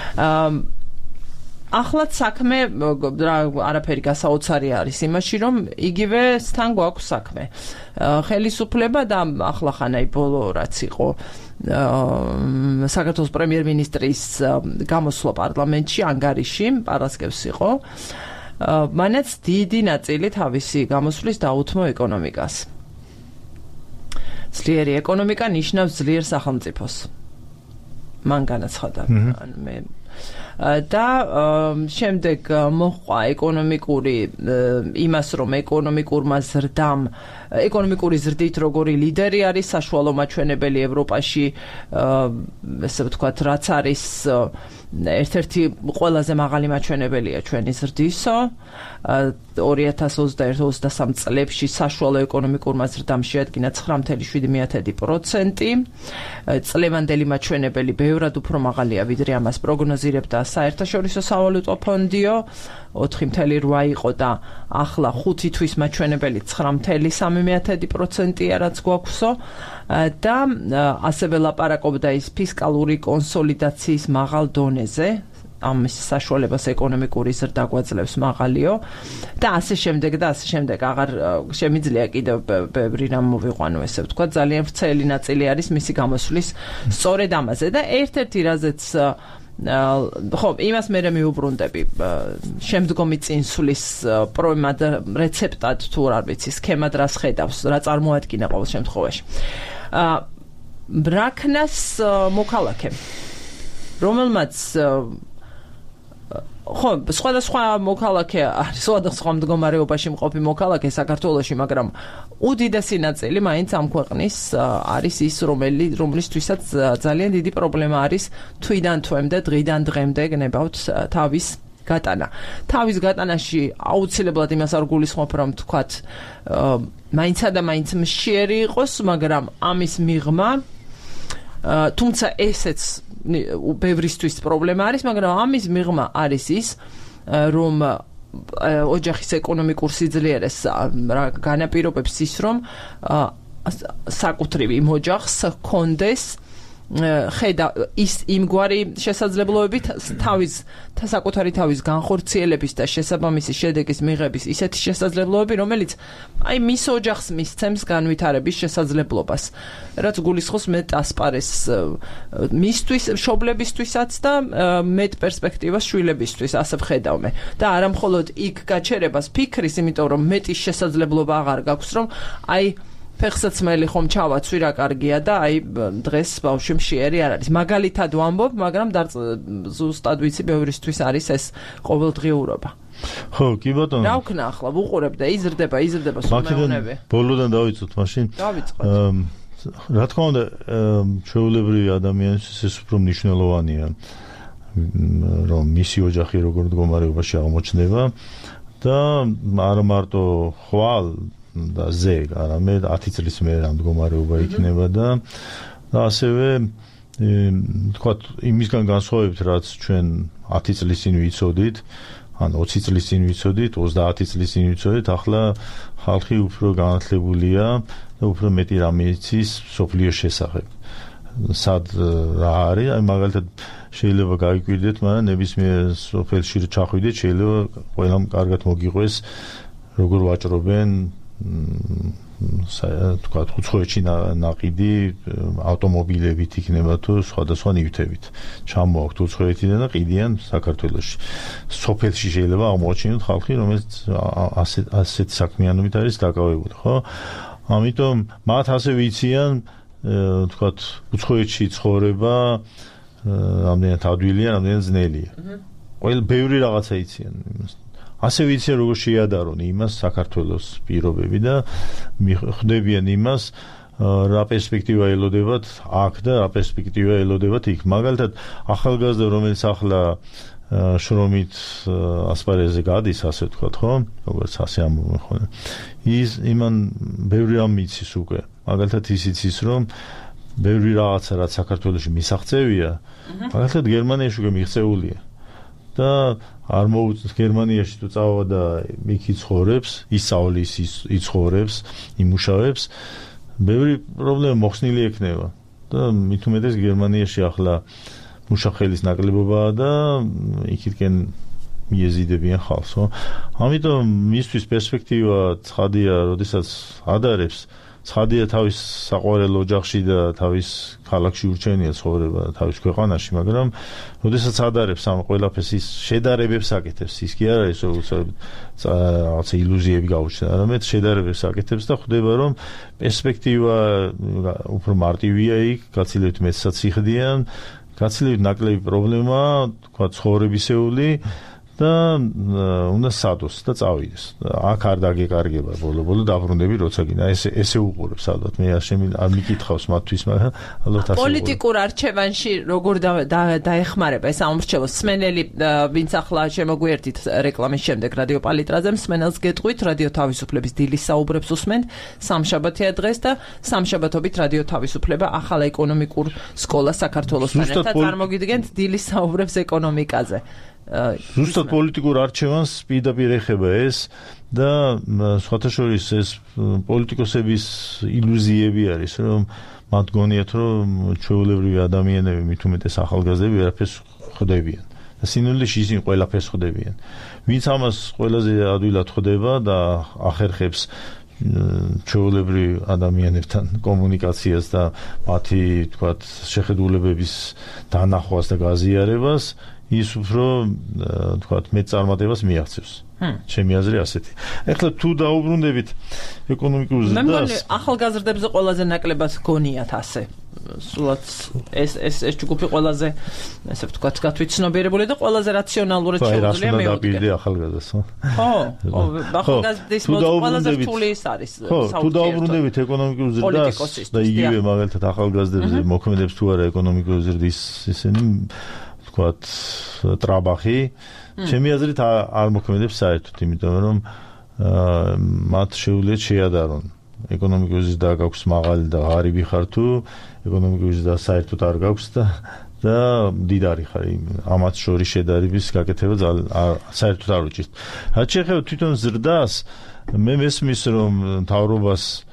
ახლაც საქმე არაფერი გასაოცარი არის იმაში რომ იგივესთან გვაქვს საქმე ხელისუფლება და ახლახანაი ბოლო რაც იყო საქართველოს პრემიერ-მინისტრის გამოსვლა პარლამენტში ანგარიში პარასკევს იყო მანაც დიდი ნაწილი თავისი გამოსვლის დაუთმო ეკონომიკას. ძლიერი ეკონომიკა ნიშნავს ძლიერ სახელმწიფოს. მან განაცხადა მე და შემდეგ მოყვა ეკონომიკური იმას რომ ეკონომიკურმა ზრდამ ეკონომიკური ზრდით როგორი ლიდერი არის საშუალო მაჩვენებელი ევროპაში ესე ვთქვათ რაც არის ერთ-ერთი ყველაზე მაღალი მაჩვენებელია ჩვენი ზრდისო ორი ათას ოცდაერთი ოცდასამი წლებში საშუალო ეკონომიკურმა ზრდამ შეადგინა ცხრა ათეული შვიდი პროცენტი წლევანდელი მაჩვენებელი ბევრად უფრო მაღალია ვიდრე ამას პროგნოზირებდა საერთაშორისო სავალუტო ფონდიო ოთხი ათეული რვა იყო და ახლა ხუთი თვის მაჩვენებელი ცხრა ათეული სამი პროცენტია რაც გვაქვსო და ასევე ლაპარაკობდა ის ფისკალური კონსოლიდაციის მაღალ დონეზე ამის საშუალებას ეკონომიკური ზრდა გვაძლევს მაღალიო და ასე შემდეგ და ასე შემდეგ აღარ შემიძლია კიდევ ბევრი რამ მოვიყვანო ესე ვთქვა ძალიან ვრცელი ნაწილი არის მისი გამოსვლის სწორედ ამაზე და ერთ-ერთი რაზეც ხო იმას მე მეუბრუნდები შემდგომი წინსვლის პრობლემად რეცეპტად თუ არ ვიცი სქემად რას ხედავს რა წარმოადგინა ყოველ შემთხვევაში ბრაქნას მოქალაქე რომელმაც ხო სხვადასხვა მოქალაქე არის სხვადასხვა მდგომარეობაში მყოფი მოქალაქე საქართველოში მაგრამ უდიდესი ნაწილი მაინც ამ ქვეყნის არის ის რომელი რომლისთვისაც ძალიან დიდი პრობლემა არის თვიდან თვემდე დღიდან დღემდე გნებავთ თავის გატანა თავის გატანაში აუცილებლად იმას არ გულისხმობ რომ თქვათ მაინცა და მაინც მშიერი იყოს მაგრამ ამის მიღმა თუმცა ესეც ბევრისთვის პრობლემა არის, მაგრამ ამის მიღმა არის ის, რომ ოჯახის ეკონომიკურ სიძლიერეს განაპირობებს ის, რომ საკუთრივ იმ ოჯახს ჰქონდეს ხედა ის იმგვარი შესაძლებლობებით თავის საკუთარი თავის განხორციელების და შესაბამისი შედეგის მიღების ისეთი შესაძლებლობები, რომელიც აი მის ოჯახს მისცემს განვითარების შესაძლებლობას, რაც გულისხმობს მეტ ასპარეს მისთვის, მშობლებისთვისაც და მეტ პერსპექტივას შვილებისთვის, ასე ვხედავ მე. და არა მხოლოდ იქ გაჩერებას ფიქრის, იმიტომ რომ მეტის შესაძლებლობა აღარ გაქვს, რომ აი ფეხსაცმელი ხომ ჩავაცვი რა კარგია და აი დღეს ბავშვი მშიერი არ არის. მაგალითად ვამბობ, მაგრამ ზუსტად ვიცი ბევრისთვის არის ეს ყოველდღიურობა. ხო, კი ბატონო. რა ვქნა ახლა, ვუყურებ და იზრდება, იზრდება სულმეუნები. ბოლოდან დავიწყოთ მაშინ. დავიწყოთ. რა თქმა უნდა, ჩვეულებრივი ადამიანისთვის ეს უფრო მნიშვნელოვანია, რომ მისი ოჯახი როგორ მდგომარეობაში აღმოჩნდება და არა მარტო ხვალ და ზეგ, არამედ ათი წლის მერე ამ მდგომარეობა იქნება და ასევე თქვათ იმისგან განსხვავებით, რაც ჩვენ ათი წლის წინ ვიცოდით, ან ოცი წლის წინ ვიცოდით, ოცდაათი წლის წინ ვიცოდით, ახლა ხალხი უფრო განათლებულია და უფრო მეტი რამე იცის სოფლიოს შესახებ. სად რა არის, აი მაგალითად შეიძლება გაიკვირდეთ, მაგრამ ნებისმიერ სოფელში ჩახვიდეთ, შეიძლება ყველამ კარგად მოგიყვეს, როგორ ვაჭრობენ თქვათ უცხოეთში ნაყიდი ავტომობილებით იქნება თუ სხვადასხვა ნივთებით. ჩამოაქვთ უცხოეთიდან და ყიდიან საქართველოში. სოფელში შეიძლება აღმოაჩინოთ ხალხი, რომელიც ასეთ საქმიანობით არის დაკავებული, ხო? ამიტომ მათ ასე ვიციან, თქვათ უცხოეთში ცხოვრება რამდენად ადვილია, რამდენად ძნელია. ყველა ბევრი რაღაცა იციან იმას. ასე ვიციან როგორ შეადარონ იმას საქართველოს პირობები და ხვდებიან იმას რა პერსპექტივა ელოდებათ აქ და რა პერსპექტივა ელოდებათ იქ. მაგალითად ახალგაზრდა რომელიც ახლა შრომით ასპარეზზე გადის, ასე ვთქვათ, ხო? როგორც ასე ამბობენ ხოლმე. ის იმან ბევრი რამ იცის უკვე. მაგალითად ის იცის რომ ბევრი რაღაცა რაც საქართველოში მისაღწევია, მაგალითად გერმანიაში უკვე მიღწეულია. და არ მოუწევს გერმანიაში თუ წავა და იქ იცხოვრებს, ისწავლის, იცხოვრებს, იმუშავებს, ბევრი პრობლემა მოხსნილი ექნება. და მით უმეტეს გერმანიაში ახლა მუშახელის ნაკლებობაა და იქითკენ მიეზიდებიან ხალხს, ხო? ამიტომ მისთვის პერსპექტივა ცხადია, როდესაც ადარებს, ცხადია თავის საყვარელ ოჯახში და თავის ქალაქში ურჩევნია ცხოვრება და თავის ქვეყანაში, მაგრამ როდესაც ადარებს ამ ყველაფერს ის შედარებებს აკეთებს, ის კი არ არის რაღაცა ილუზიები გაუჩნდა, არამედ შედარებებს აკეთებს და ხვდება რომ პერსპექტივა უფრო მარტივია იქ, გაცილებით მეტსაც იხდიან, გაცილებით ნაკლები პრობლემაა, თქვა ცხოვრებისეული და უნდა სადოს და წავიდეს. აქ არ დაგეკარგება ბოლო-ბოლო დაბრუნდები როცა გინდა. ესე ესე უყურებს ალბათ. მე არ შემი არ მიკითხავს მათთვის, მაგრამ ალბათ ასე. პოლიტიკურ არჩევანში როგორ დაეხმარება ეს ამორჩევო სმენელი, ვინც ახლა შემოგვიერთით რეკლამის შემდეგ რადიო პალიტრაზე, სმენელს გეტყვით, რადიო თავისუფლების დილის საუბრებს უსმენთ, სამშაბათია დღეს და სამშაბათობით რადიო თავისუფლება ახალ ეკონომიკურ სკოლას საქართველოსთან ერთად წარმოგიდგენთ დილის საუბრებს ეკონომიკაზე. ზუსტად პოლიტიკურ არჩევანს პირდაპირ ეხება ეს და სხვათა შორის ეს პოლიტიკოსების ილუზიები არის, რომ მათ გონიათ, რომ ჩვეულებრივი ადამიანები, მით უმეტეს ახალგაზრდები ვერაფერს ხვდებიან. და სინამდვილეში ისინი ყველაფერს ხვდებიან. ვინც ამას ყველაზე ადვილად ხვდება და ახერხებს ჩვეულებრივ ადამიანებთან კომუნიკაციას და მათი, თქვათ, შეხედულებების დანახვას და გაზიარებას, ის უფრო, თქვათ, მეტ წარმატებას მიაღწევს. ჩემი აზრი ასეთი. ეხლა თუ დაუბრუნდებით ეკონომიკურ ზრდას, მე მგონი ახალგაზრდებზე ყველაზე ნაკლებად გონიათ ასე. სულაც ეს ეს ეს ჯგუფი ყველაზე, ესე ვთქვათ, გათვითცნობიერებული და ყველაზე რაციონალურად შეუძლია მეუდგე. ხო, დაპირდი ახალგაზრდას, ხო? ხო, ახალგაზრდის ყველაზე რთული ის არის. ხო, თუ დაუბრუნდებით ეკონომიკურ ზრდას და იგივე მაგალითად ახალგაზრდებზე მოქმედებს თუ არა ეკონომიკური ზრდის ისინი, თქვათ, ტრაბახი, ჩემი აზრით არ მოქმედებს საერთოდ, იმიტომ რომ მათ შეუძლიათ შეადარონ ეკონომიკური ზრდა გაქვს მაღალი და ღარიბი ხარ თუ ეკონომიკური ზრდა საერთოდ არ გაქვს და და მდიდარი ხარ, ამათ შორის შედარების გაკეთება საერთოდ არ უჭირთ. რაც შეეხება თვითონ ზრდას, მე მესმის რომ მთავრობას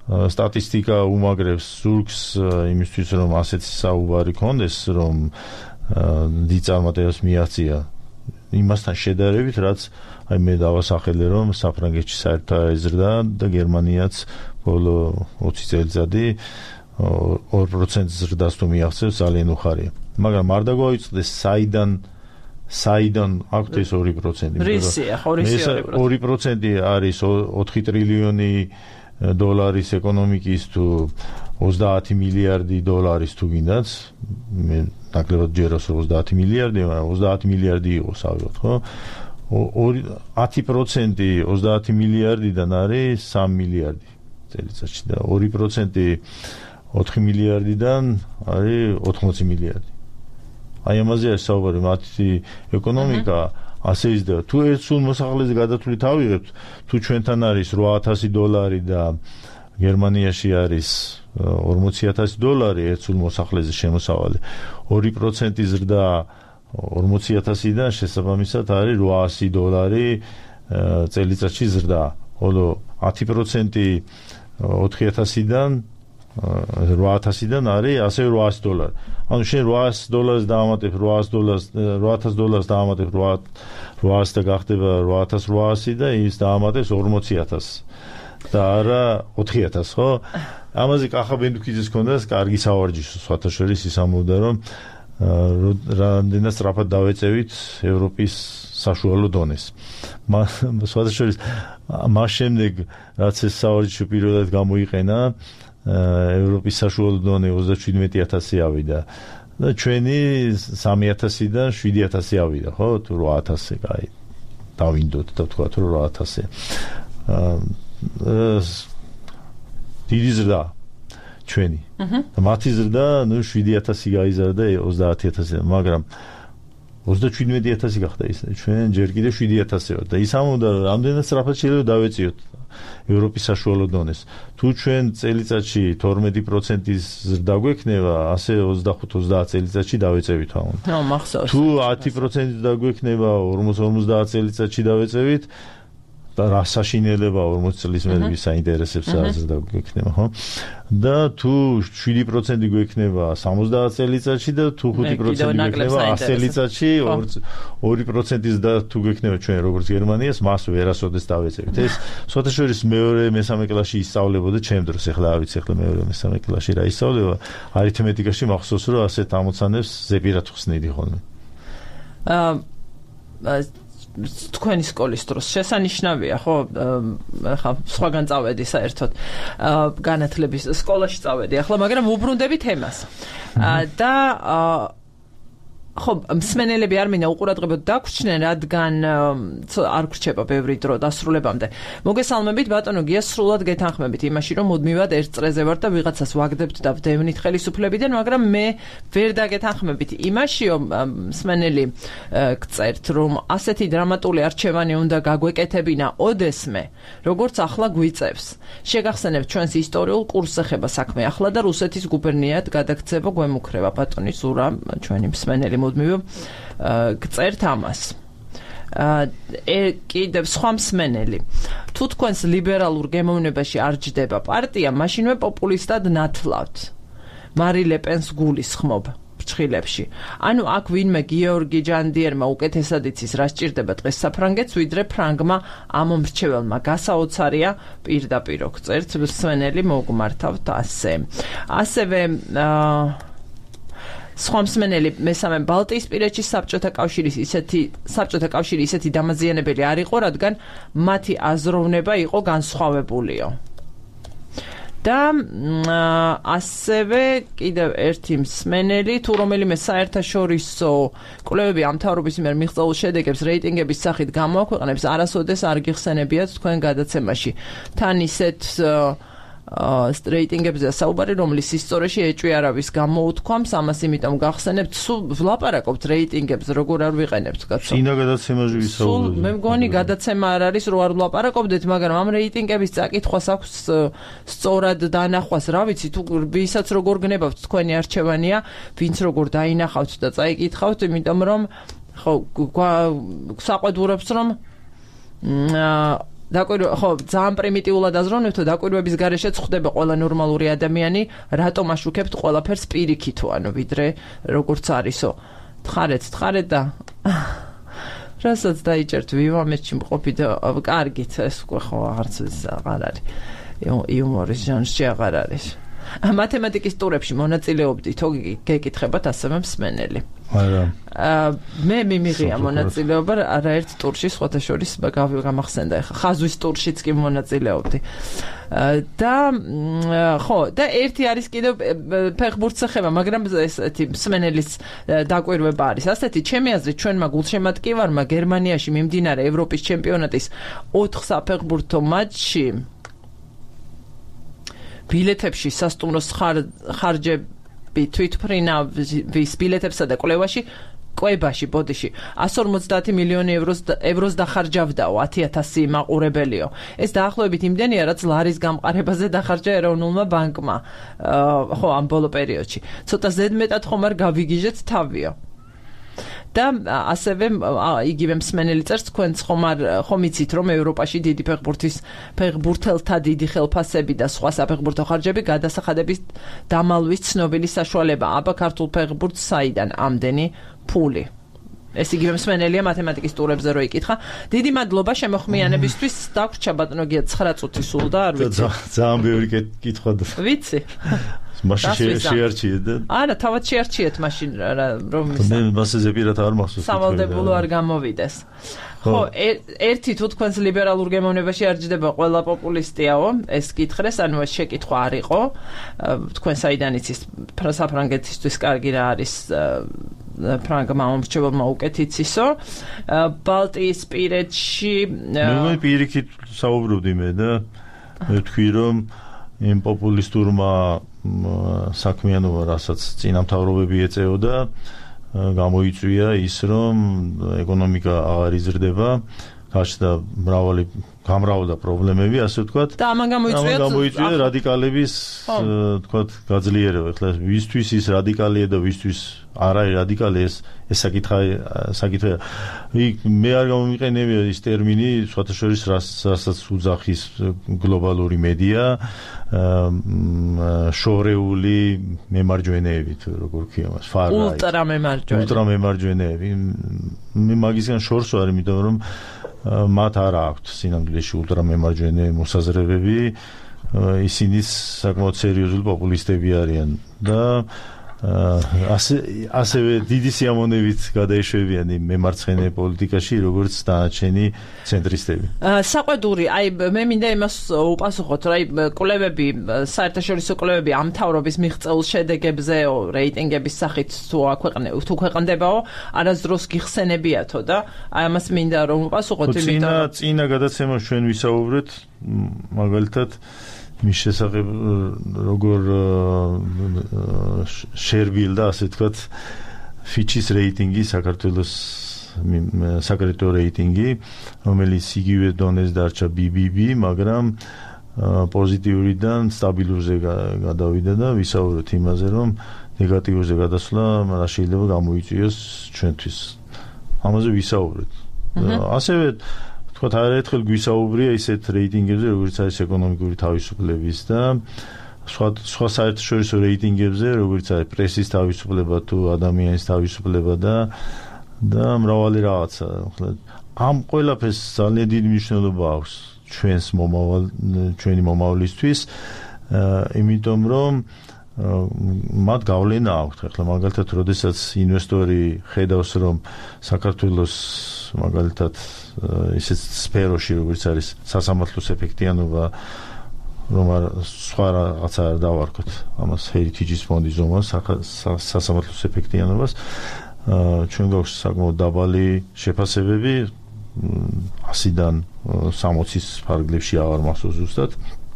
სტატისტიკა უმაგრებს ზურგს იმისთვის, რომ ასეთი საუბარი ქონდეს, რომ დიწარმოებებს მიაღწია იმასთან შედარებით, რაც აი მე დავასახელე, რომ საფრანგეთში საერთო ეზრდა და გერმანიაც ბოლო ოცი წელიწადი ორ პროცენტს ზრდას თუ მიაღწევს, ძალიან უხარია. მაგრამ არ დაგვაიწყდეს საიდან საიდან აქვთ ეს ორი პროცენტი. რისია, ორი პროცენტი არის ოთხი ტრილიონი დოლარის ეკონომიკის თუ ოცდაათი მილიარდი დოლარის თუ გინდაც, მე ნაკლებად ჯეროს ოცდაათი მილიარდი, მაგრამ ოცდაათი მილიარდი იყოს ავიღოთ, ხო? ათი პროცენტი ოცდაათი მილიარდიდან არის სამი მილიარდი წელიწადში და ორი პროცენტი ოთხი მილიარდიდან არის ოთხმოცი მილიარდი. აი ამაზე არის საუბარი, მათი ეკონომიკა ასე იზრდება. თუ ერთ სულ მოსახლეზე გადათვლით ავიღებთ, თუ ჩვენთან არის რვა ათასი დოლარი და გერმანიაში არის ორმოცი ათასი დოლარი ერთ სულ მოსახლეზე შემოსავალი, ორი პროცენტი ზრდა ორმოცი ათასიდან შესაბამისად არის რვაასი დოლარი წელიწადში ზრდა. ხოლო ათი პროცენტი ოთხი ათასიდან რვა ათასიდან არის ასე რვაასი დოლარი. ანუ შენ რვაასი დოლარს დაამატებ რვაასი დოლარს რვა ათას დოლარს დაამატებ რვაასი და გახდება რვა ათას რვაასი და ის დაამატებს ორმოცი ათასს. და არა ოთხი ათას, ხო? ამაზე კახა ბენდუქიძეს ქონდა კარგი სავარჯიშო, სხვათა შორის ის ამბობდა, რომ რამდენად სწრაფად დავეწევით ევროპის საშუალო დონეს. სხვათა შორის მას შემდეგ, რაც ეს სავარჯიშო პირველად გამოიყენა, ევროპის საშუალო დონე ოცდაშვიდმეტი ათასი ავიდა და ჩვენი სამი ათასიდან შვიდი ათასი ავიდა, ხო? თუ რვა ათასი, კაი. დავინდოთ და ვთქვათ, რომ რვა ათასი. დიდი ზრდა ჩვენი. და მათი ზრდა, ნუ შვიდი ათასი გაიზარდა ოცდაათი ათასი, მაგრამ ოცდაშვიდმეტი ათასი გახდა ის. ჩვენ ჯერ კიდევ შვიდი ათასი ვართ და ის ამბობდა, რომ რამდენად სწრაფად შეიძლება დავეწიოთ ევროპის საშუალო დონეს. თუ ჩვენ წელიწადში თორმეტი პროცენტის ზრდა გვექნება, ასე ოცდახუთ ოცდაათ წელიწადში დავეწევით ამან. ნო, მახსოვს. თუ ათი პროცენტი დაგვექნება ორმოცი ორმოცდაათ წელიწადში დავეწევით, და რა საშინელება ორმოცი წლის მერე საინტერესებს ზრდა გვექნება, ხო? და თუ შვიდი პროცენტი გვექნება სამოცდაათ წელიწადში და თუ ხუთი პროცენტი გვექნება ას წელიწადში, ორი პროცენტის და თუ გვექნება ჩვენ როგორც გერმანიას, მას ვერასოდეს დავეწევით. ეს სხვათა შორის მეორე მესამე კლასში ისწავლებოდა ჩემ დროს, ეხლა არ ვიცი, ეხლა მეორე მესამე კლასში რა ისწავლება, არითმეტიკაში მახსოვს, რომ ასეთ ამოცანებს ზეპირად ხსნიდი ხოლმე. აა თქვენი სკოლის დროს შესანიშნავია, ხო? ახლა სხვაგან წავედი საერთოდ განათლების სკოლაში წავედი ახლა, მაგრამ უბრუნდები თემას. და ხო, მსმენელები არ მინდა უყურადღებოდ დაგვრჩნენ, რადგან არ გრჩება ბევრი დრო დასრულებამდე. მოგესალმებით, ბატონო გია, სრულად გეთანხმებით იმაში, რომ მუდმივად ერთ წრეზე ვარ და ვიღაცას ვაგდებთ და ვდევნით ხელისუფლებიდან, მაგრამ მე ვერ დაგეთანხმებით იმაში, რომ მსმენელი გწერთ, რომ ასეთი დრამატული არჩევანი უნდა გაგვეკეთებინა ოდესმე, როგორც ახლა გვიწევს. შეგახსენებთ ჩვენს ისტორიულ კურსს ეხება საქმე ახლა და რუსეთის გუბერნიად გადაქცევა გვემუქრება. ბატონი ზურა, ჩვენი მსმენელი მუდმივ გწერთ ამას. კიდევ სხვა მსმენელი. თუ თქვენს ლიბერალურ გემოვნებაში არ ჯდება პარტია, მაშინვე პოპულისტად ნათლავთ. მარი ლეპენს გულისხმობ ფრჩხილებში. ანუ აქ ვინმე გიორგი ჯანდიერმა უკეთესად იცის, რა სჭირდება დღეს საფრანგეთს, ვიდრე ფრანგმა ამომრჩეველმა. გასაოცარია პირდაპირ გწერთ მსმენელი, მოგმართავთ ასე. ასევე სხვა მსმენელი მესამე ბალტიისპირეთში საბჭოთა კავშირის ისეთი საბჭოთა კავშირი ისეთი დამაზიანებელი არ იყო, რადგან მათი აზროვნება იყო განსხვავებულიო. და ასევე კიდევ ერთი მსმენელი, თუ რომელიმე საერთაშორისო კვლევები ამ მთავრობის მიერ მიღწეულ შედეგებს რეიტინგების სახით გამოაქვეყნებს, არასოდეს არ გიხსენებიათ თქვენ გადაცემაში. თან ისეთ რეიტინგებზე საუბარი, რომლის ისტორიაში ეჭვი არავის გამოუთქვამს, ამას იმიტომ გახსენებთ, სულ ვლაპარაკობთ რეიტინგებს, როგორ არ ვიყენებთ, კაცო. წინა გადაცემაში ვისაუბრეთ. მე მგონი გადაცემა არ არის, რო არ ვლაპარაკობდეთ, მაგრამ ამ რეიტინგების წაკითხვას აქვს სწორად დანახვას, რა ვიცი, თუ ვისაც როგორ გნებავთ თქვენი არჩევანია, ვინც როგორ დაინახავთ და წაიკითხავთ, იმიტომ რომ ხო საყვედურებს რომ დაკვირვება ხო ძალიან პრიმიტიულად აზროვნებთ, დაკვირვების გარეშეც ხდება ყველა ნორმალური ადამიანი, რატომ აშუქებთ ყველაფერს პირიქითო, ანუ ვიდრე როგორც არისო. თხარეთ, თხარეთ და რასაც დაიჭერთ ვივამეთში მყოფი და კარგით, ეს უკვე ხო აღარც აღარ არის. იუმორის ჟანრში აღარ არის. მათემატიკის ტურებში მონაწილეობდითო გეკითხებათ ასევე მსმენელი. არა. მე მიმიღია მონაწილეობა არაერთ ტურში, სხვათა შორის გამახსენდა ახლა ხაზვის ტურშიც კი მონაწილეობდი. და ხო, და ერთი არის კიდევ ფეხბურთს ეხება, მაგრამ ესეთი მსმენელის დაკვირვება არის. ასეთი ჩემი აზრით ჩვენმა გულშემატკივარმა გერმანიაში მიმდინარე ევროპის ჩემპიონატის ოთხ საფეხბურთო მატჩში ბილეთებში სასტუმროს ხარჯები თვითმფრინავის ბილეთებსა და კვლევაში კვებაში ბოდიში one fifty მილიონი ევროს ევროს დახარჯავდაო ten thousand მაყურებელიო. ეს დაახლოებით იმდენია, რაც ლარის გამყარებაზე დახარჯა ეროვნულმა ბანკმა ხო ამ ბოლო პერიოდში. ცოტა ზედმეტად ხომ არ გავიგიჟეთ თავიო. და ასევე იგივე მსმენელი წერს, თქვენც ხომ არ ხომ იცით, რომ ევროპაში დიდი ფეხბურთის ფეხბურთელთა დიდი ხელფასები და სხვა საფეხბურთო ხარჯები გადასახადების დამალვის ცნობილი საშუალება. აბა ქართულ ფეხბურთს საიდან ამდენი ფული? ეს იგივე მსმენელია მათემატიკის ტურებზე რო იკითხა. დიდი მადლობა შემოხმიანებისთვის. დაგვრჩა ბატონო გია nine წუთი სულდა, არ ვიცი. ძალიან ბევრი კითხვა. ვიცი. მაშინ შეარჩიეთ და არა, თავად შეარჩიეთ მაშინ რომ მე მასზე პირად არ მახსოვს. სავალდებულო არ გამოვიდეს. ხო, ერთი თუ თქვენს ლიბერალურ გემოვნებაში არ ჯდება ყველა პოპულისტიაო, ეს კითხრეს, ანუ ეს შეკითხვა არ იყო. თქვენ საიდან იცით საფრანგეთისთვის კარგი რა არის ფრანგმა მომრჩეველმა უკეთ იცისო. ბალტიისპირეთში მე პირიქით საუბრობდი მე და მე თქვი რომ იმ პოპულისტურმა საქმიანობა, რასაც წინამთავრობები ეწეოდა, გამოიწვია ის, რომ ეკონომიკა აღარ იზრდება, გაჩნდა მრავალი გამრავლდა პრობლემები, ასე ვთქვათ. და ამან გამოიწვია გამოიწვია რადიკალების, ვთქვათ, გაძლიერება. ეხლა ვისთვის ის რადიკალია და ვისთვის არ არის რადიკალი, ეს ეს საკითხი საკითხია. მე არ გამომიყენებია ის ტერმინი, სხვათა შორის რასაც უძახის გლობალური მედია, შორეული მემარჯვენეებით, როგორ ქვია მას, far right. ულტრა მემარჯვენე. ულტრა მემარჯვენეები. მე მაგისგან შორს ვარ, იმიტომ რომ მათ არ აქვთ სინამდვილეში ულტრა მემარჯვენე მოსაზრებები, ისინი საკმაოდ სერიოზული პოპულისტები არიან და ასე ასევე დიდი სიამოვნებით გადაეშვებიან იმ მემარცხენე პოლიტიკაში, როგორც დანარჩენი ცენტრისტები. საყვედური, აი მე მინდა იმას უპასუხოთ, რომ აი კვლევები, საერთაშორისო კვლევები ამ მთავრობის მიღწეულ შედეგებზე რეიტინგების სახით თუ აქვეყნებო, თუ ქვეყნდებაო, არასდროს გიხსენებიათო და აი ამას მინდა რომ უპასუხოთ, იმიტომ რომ წინა გადაცემას ჩვენ ვისაუბრეთ, მაგალითად მის შესახებ როგორ შერბილდა, ასე ვთქვათ, ფიჩის რეიტინგი, საქართველოს საკრედიტო რეიტინგი, რომელიც იგივე დონეს დარჩა B B B, მაგრამ პოზიტიურიდან სტაბილურზე გადავიდა და ვისაუბრეთ იმაზე, რომ ნეგატიურზე გადასვლა რა შეიძლება გამოიწვიოს ჩვენთვის. ამაზე ვისაუბრეთ. ასევე თქვათ არაერთხელ გვისაუბრია ისეთ რეიტინგებზე, როგორც არის ეკონომიკური თავისუფლების და სხვა სხვა საერთაშორისო რეიტინგებზე, როგორც არის პრესის თავისუფლება თუ ადამიანის თავისუფლება და და მრავალი რაღაცა. ამ ყველაფერს ძალიან დიდი მნიშვნელობა აქვს ჩვენს მომავალ ჩვენი მომავლისთვის, იმიტომ რომ მათ გავლენა აქვს. ახლა მაგალითად, როდესაც ინვესტორი ხედავს, რომ საქართველოს მაგალითად ისეთ სფეროში, როგორც არის სასამართლოს ეფექტიანობა, რომ სხვა რაღაცა არ დავარქოთ, ამას Heritage-ის ფონდის ზომას, სასამართლოს ეფექტიანობას, ჩვენ გვაქვს საკმაოდ დაბალი შეფასებები, ასიდან სამოცის ფარგლებში აღარ მახსოვს ზუსტად.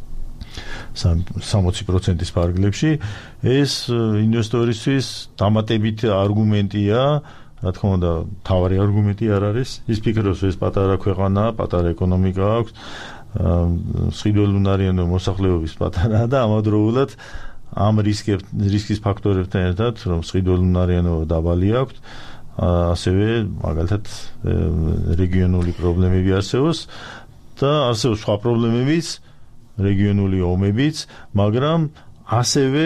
სამოცი პროცენტის ფარგლებში ეს ინვესტორისთვის დამატებით არგუმენტია, რა თქმა უნდა, თავარი არგუმენტი არ არის. ის ფიქრობს, ეს პატარა ქვეყანაა, პატარა ეკონომიკა აქვს, სხიდველუნარიანო მოსახლეობის პატარაა და ამავდროულად ამ რისკის ფაქტორებთან ერთად, რომ სხიდველუნარიანობა დაბალი აქვს, ასევე მაგალითად რეგიონული პრობლემები არსებობს და არსებობს სხვა პრობლემებიც, რეგიონული ომებიც, მაგრამ ასევე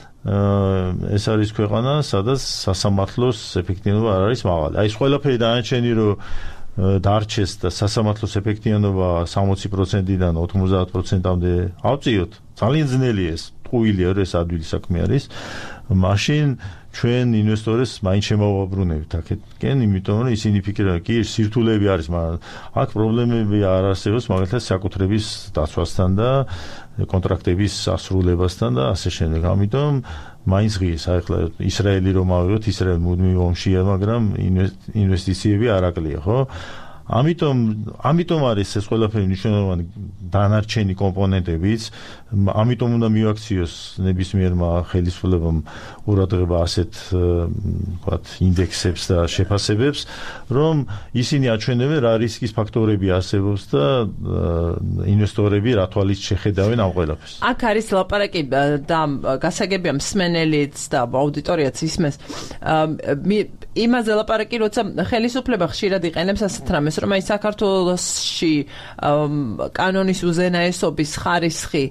ეს არის ქვეყანა, სადაც სასამართლოს ეფექტიანობა არ არის მაღალი. აი ეს ყველაფერი დაანჩენი, რომ დარჩეს და სასამართლოს ეფექტიანობა სამოცი პროცენტიდან ოთხმოცდაათ პროცენტამდე ავწიოთ, ძალიან ძნელია ეს, ტყუილია, რომ ეს ადვილი საქმე არის. მაშინ ჩვენ ინვესტორებს მაინც შემოვაბრუნებთ აქეთკენ, იმიტომ რომ ისინი ფიქრობენ, კი, სირთულეები არის, მაგრამ აქ პრობლემები არ არსებობს, მაგალითად საკუთრების დაცვასთან და კონტრაქტების ასრულებასთან და ასე შემდეგ. ამიტომ მაინც ღირს, ახლა ისრაელი რომ ავიღოთ, ისრაელი მუდმივ ომშია, მაგრამ ინვესტიციები არ აკლია, ხო? ამიტომ ამიტომ არის ეს ყველაფერი მნიშვნელოვანი დანარჩენი კომპონენტებიც, ამიტომ უნდა მივაქციოს ნებისმიერმა ხელისუფლებამ ყურადღება ასეთ ვთქვათ ინდექსებს და შეფასებებს, რომ ისინი აჩვენებენ რა რისკის ფაქტორები არსებობს და ინვესტორები რა თვალით შეხედავენ ამ ყველაფერს. აქ არის ლაპარაკი და გასაგებია მსმენელიც და აუდიტორიაც ისმენს იმაზე ლაპარაკი, როცა ხელისუფლება ხშირად იყენებს ასეთ რამეს, რომ აი საქართველოში კანონის უზენაესობის ხარისხი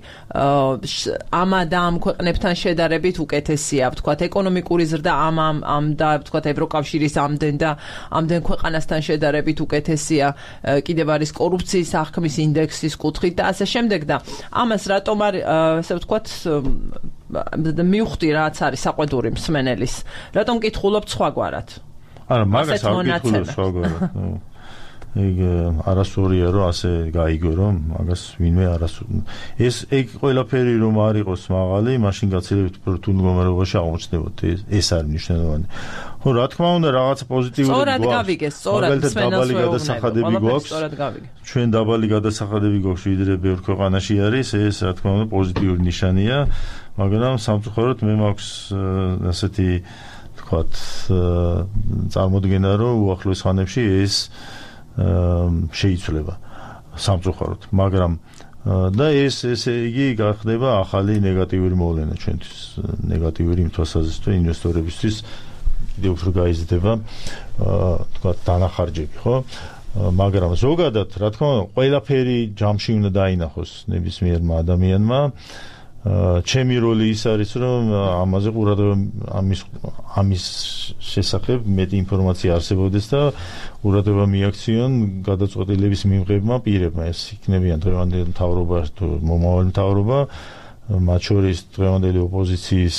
ამ და ამ ქვეყნებთან შედარებით უკეთესია, ვთქვათ, ეკონომიკური ზრდა ამ ამ ამ და ვთქვათ ევროკავშირის ამდენ და ამდენ ქვეყანასთან შედარებით უკეთესია, კიდევ არის კორუფციის აღქმის ინდექსის კუთხით და ასე შემდეგ და ამას რატომ არ ასე ვთქვათ მივხვდი რაც არის საყვედური მსმენელის, რატომ კითხულობთ სხვაგვარად? არა, მაგას არ ვკითხულობ სხვაგვარად. ეგ არასწორია რომ ასე გაიგო რომ მაგას ვინმე არასწორი. ეს ეგ ყველაფერი რომ არ იყოს მაღალი, მაშინ გაცილებით რთულ მდგომარეობაში აღმოჩნდებოდა. ეს არის მნიშვნელოვანი. ხო, რა თქმა უნდა, რაღაც პოზიტიური გვაქვს. სწორად გავიგე, სწორად დაბალი გადასახადები გვაქვს. ჩვენ დაბალი გადასახადები გვაქვს, ვიდრე ბევრ ქვეყანაში არის, ეს რა თქმა უნდა პოზიტიური ნიშანია, მაგრამ სამწუხაროდ მე მაქვს ასეთი ვთქვათ წარმოდგენა, რომ უახლოეს ხანებში ეს შეიცვლება სამწუხაროდ, მაგრამ და ეს ესე იგი გახდება ახალი ნეგატიური მოვლენა ჩვენთვის, ნეგატიური იმ თვალსაზრისით, რომ ინვესტორებისთვის კიდევ უფრო გაიზრდება თქვა დანახარჯები, ხო? მაგრამ ზოგადად, რა თქმა უნდა, ყველაფერი ჯამში უნდა დაინახოს ნებისმიერმა ადამიანმა. ჩემი როლი ის არის, რომ ამაზე ყურადღება ამის ამის შესახებ მეტი ინფორმაცია არსებობდეს და ყურადღება მიაქციონ გადაწყვეტილების მიღებმა პირებმა. ეს იქნებიან დღევანდელი მთავრობა თუ მომავალი მთავრობა, მათ შორის დღევანდელი ოპოზიციის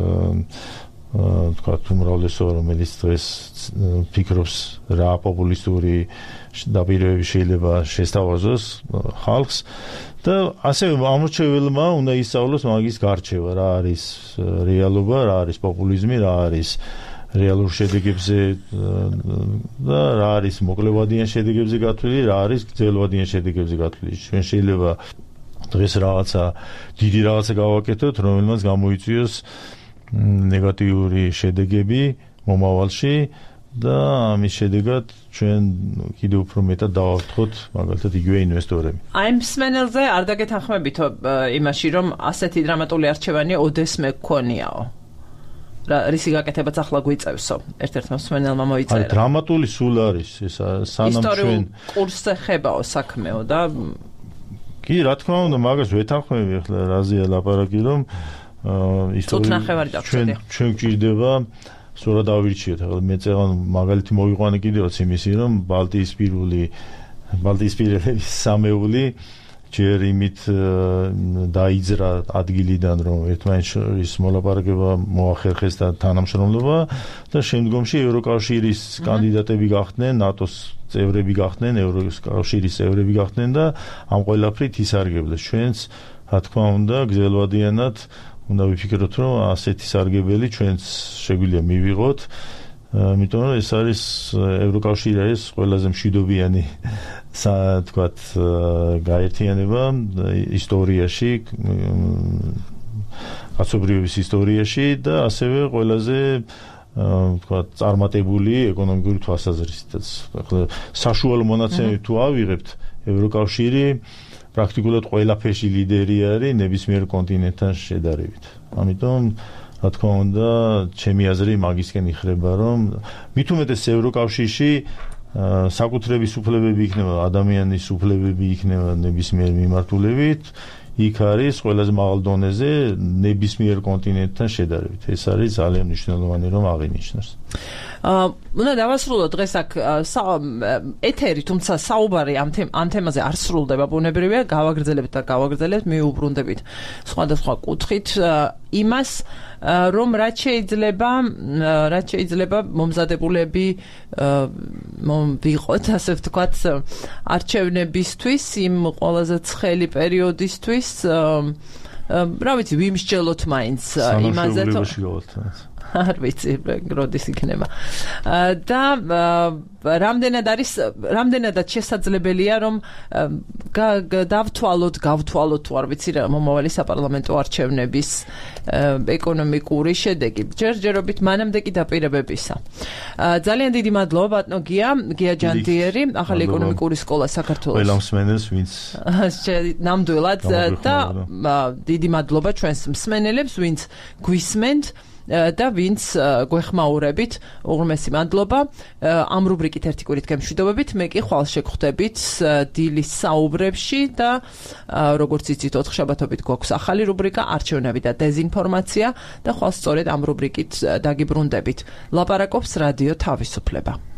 ვთქვათ უმრავლესობა, რომელიც დღეს ფიქრობს რა პოპულისტური დაპირებები შეიძლება შესთავაზოს ხალხს და ასევე ამორჩეველმა უნდა ისწავლოს მაგის გარჩევა, რა არის რეალობა, რა არის პოპულიზმი, რა არის რეალურ შედეგებზე და რა არის მოკლევადიან შედეგებზე გათვლილი, რა არის გრძელვადიან შედეგებზე გათვლილი. ჩვენ შეიძლება დღეს რაღაცა დიდი რაღაცა გავაკეთოთ, რომელმაც გამოიწვიოს ნეგატიური შედეგები მომავალში და ამის შედეგად ჩვენ კიდევ უფრო მეტად დავავთხოვთ მაგალითად იგივე ინვესტორები. აი მსმენელზე არ დაგეთანხმებითო იმაში, რომ ასეთი დრამატული არჩევანი ოდესმე გქონიაო. რა რისი გაკეთებაც ახლა გვიწევსო. ერთ-ერთმა მსმენელმა მოიწერა. აი დრამატული სულ არის ეს სანამ ჩვენ კურსზე ხებაო საქმეო და კი რა თქმა უნდა მაგას ვეთანხმები ახლა რაზეა ლაპარაკი რომ ისტორია ჩვენ ჩვენ გვჭირდება სწორად დავირჩიოთ. ახლა მე წეღან მაგალითი მოვიყვანე კიდევაც იმისი, რომ ბალტიისპირული ბალტიისპირელების სამეული ჯერ იმით დაიძრა ადგილიდან, რომ ერთმანეთის მოლაპარაკება მოახერხეს და თანამშრომლობა და შემდგომში ევროკავშირის კანდიდატები გახდნენ, ნატოს წევრები გახდნენ, ევროკავშირის წევრები გახდნენ და ამ ყველაფრით ისარგებლეს. ჩვენც რა თქმა უნდა გრძელვადიანად უნდა ვიფიქროთ, რომ ასეთი სარგებელი ჩვენც შეგვიძლია მივიღოთ, იმიტომ რომ ეს არის ევროკავშირი არის ყველაზე მშვიდობიანი თქვათ გაერთიანება ისტორიაში, კაცობრიობის ისტორიაში და ასევე ყველაზე თქვათ წარმატებული ეკონომიკური თვალსაზრისითაც. ახლა საშუალო მონაცემები თუ ავიღებთ, ევროკავშირი პრაქტიკულად ყველაფერში ლიდერი არის ნებისმიერ კონტინენტთან შედარებით. ამიტომ რა თქმა უნდა, ჩემი აზრი მაგისკენ იხრება, რომ მით უმეტეს ევროკავშირში საკუთრების უფლებები იქნება, ადამიანის უფლებები იქნება ნებისმიერ მიმართულებით, იქ არის ყველაზე მაღალ დონეზე ნებისმიერ კონტინენტთან შედარებით. ეს არის ძალიან მნიშვნელოვანი რომ აღინიშნოს. აა უნდა დავასრულოთ დღეს აქ ეთერი, თუმცა საუბარი ამ ამ თემაზე არ სრულდება, ბუნებრივია, გავაგრძელებთ და გავაგრძელებთ, მიუბრუნდებით სხვადასხვა კუთხით იმას, რომ რაც შეიძლება, რაც შეიძლება მომზადებულები ვიყოთ, ასე ვთქვათ, არჩევნებისთვის, იმ ყველაზე ცხელი პერიოდისთვის, რა ვიცი, ვიმსჯელოთ მაინც იმაზე, არ ვიცი, როდის იქნება. და რამდენად არის, რამდენადაც შესაძლებელია, რომ დავთვალოთ, გავთვალოთ, არ ვიცი რა, მომავალი საპარლამენტო არჩევნების ეკონომიკური შედეგი. ჯერჯერობით მანამდე კი დაპირებებისა. ძალიან დიდი მადლობა ბატონო გია, გია ჯანდიერი, ახალი ეკონომიკური სკოლა საქართველოს. ყველა მსმენელს, ვინც ნამდვილად და დიდი მადლობა ჩვენს მსმენელებს, ვინც გვისმენთ და ვინც გვეხმაურებით, უღრმესი მადლობა. ამ რუბრიკით ერთი კვირით გემშვიდობებით, მე კი ხვალ შეგხვდებით დილის საუბრებში და როგორც იცით, ოთხშაბათობით გვაქვს ახალი რუბრიკა არჩევნები და დეზინფორმაცია და ხვალ სწორედ ამ რუბრიკით დაგიბრუნდებით. ლაპარაკობს რადიო თავისუფლება.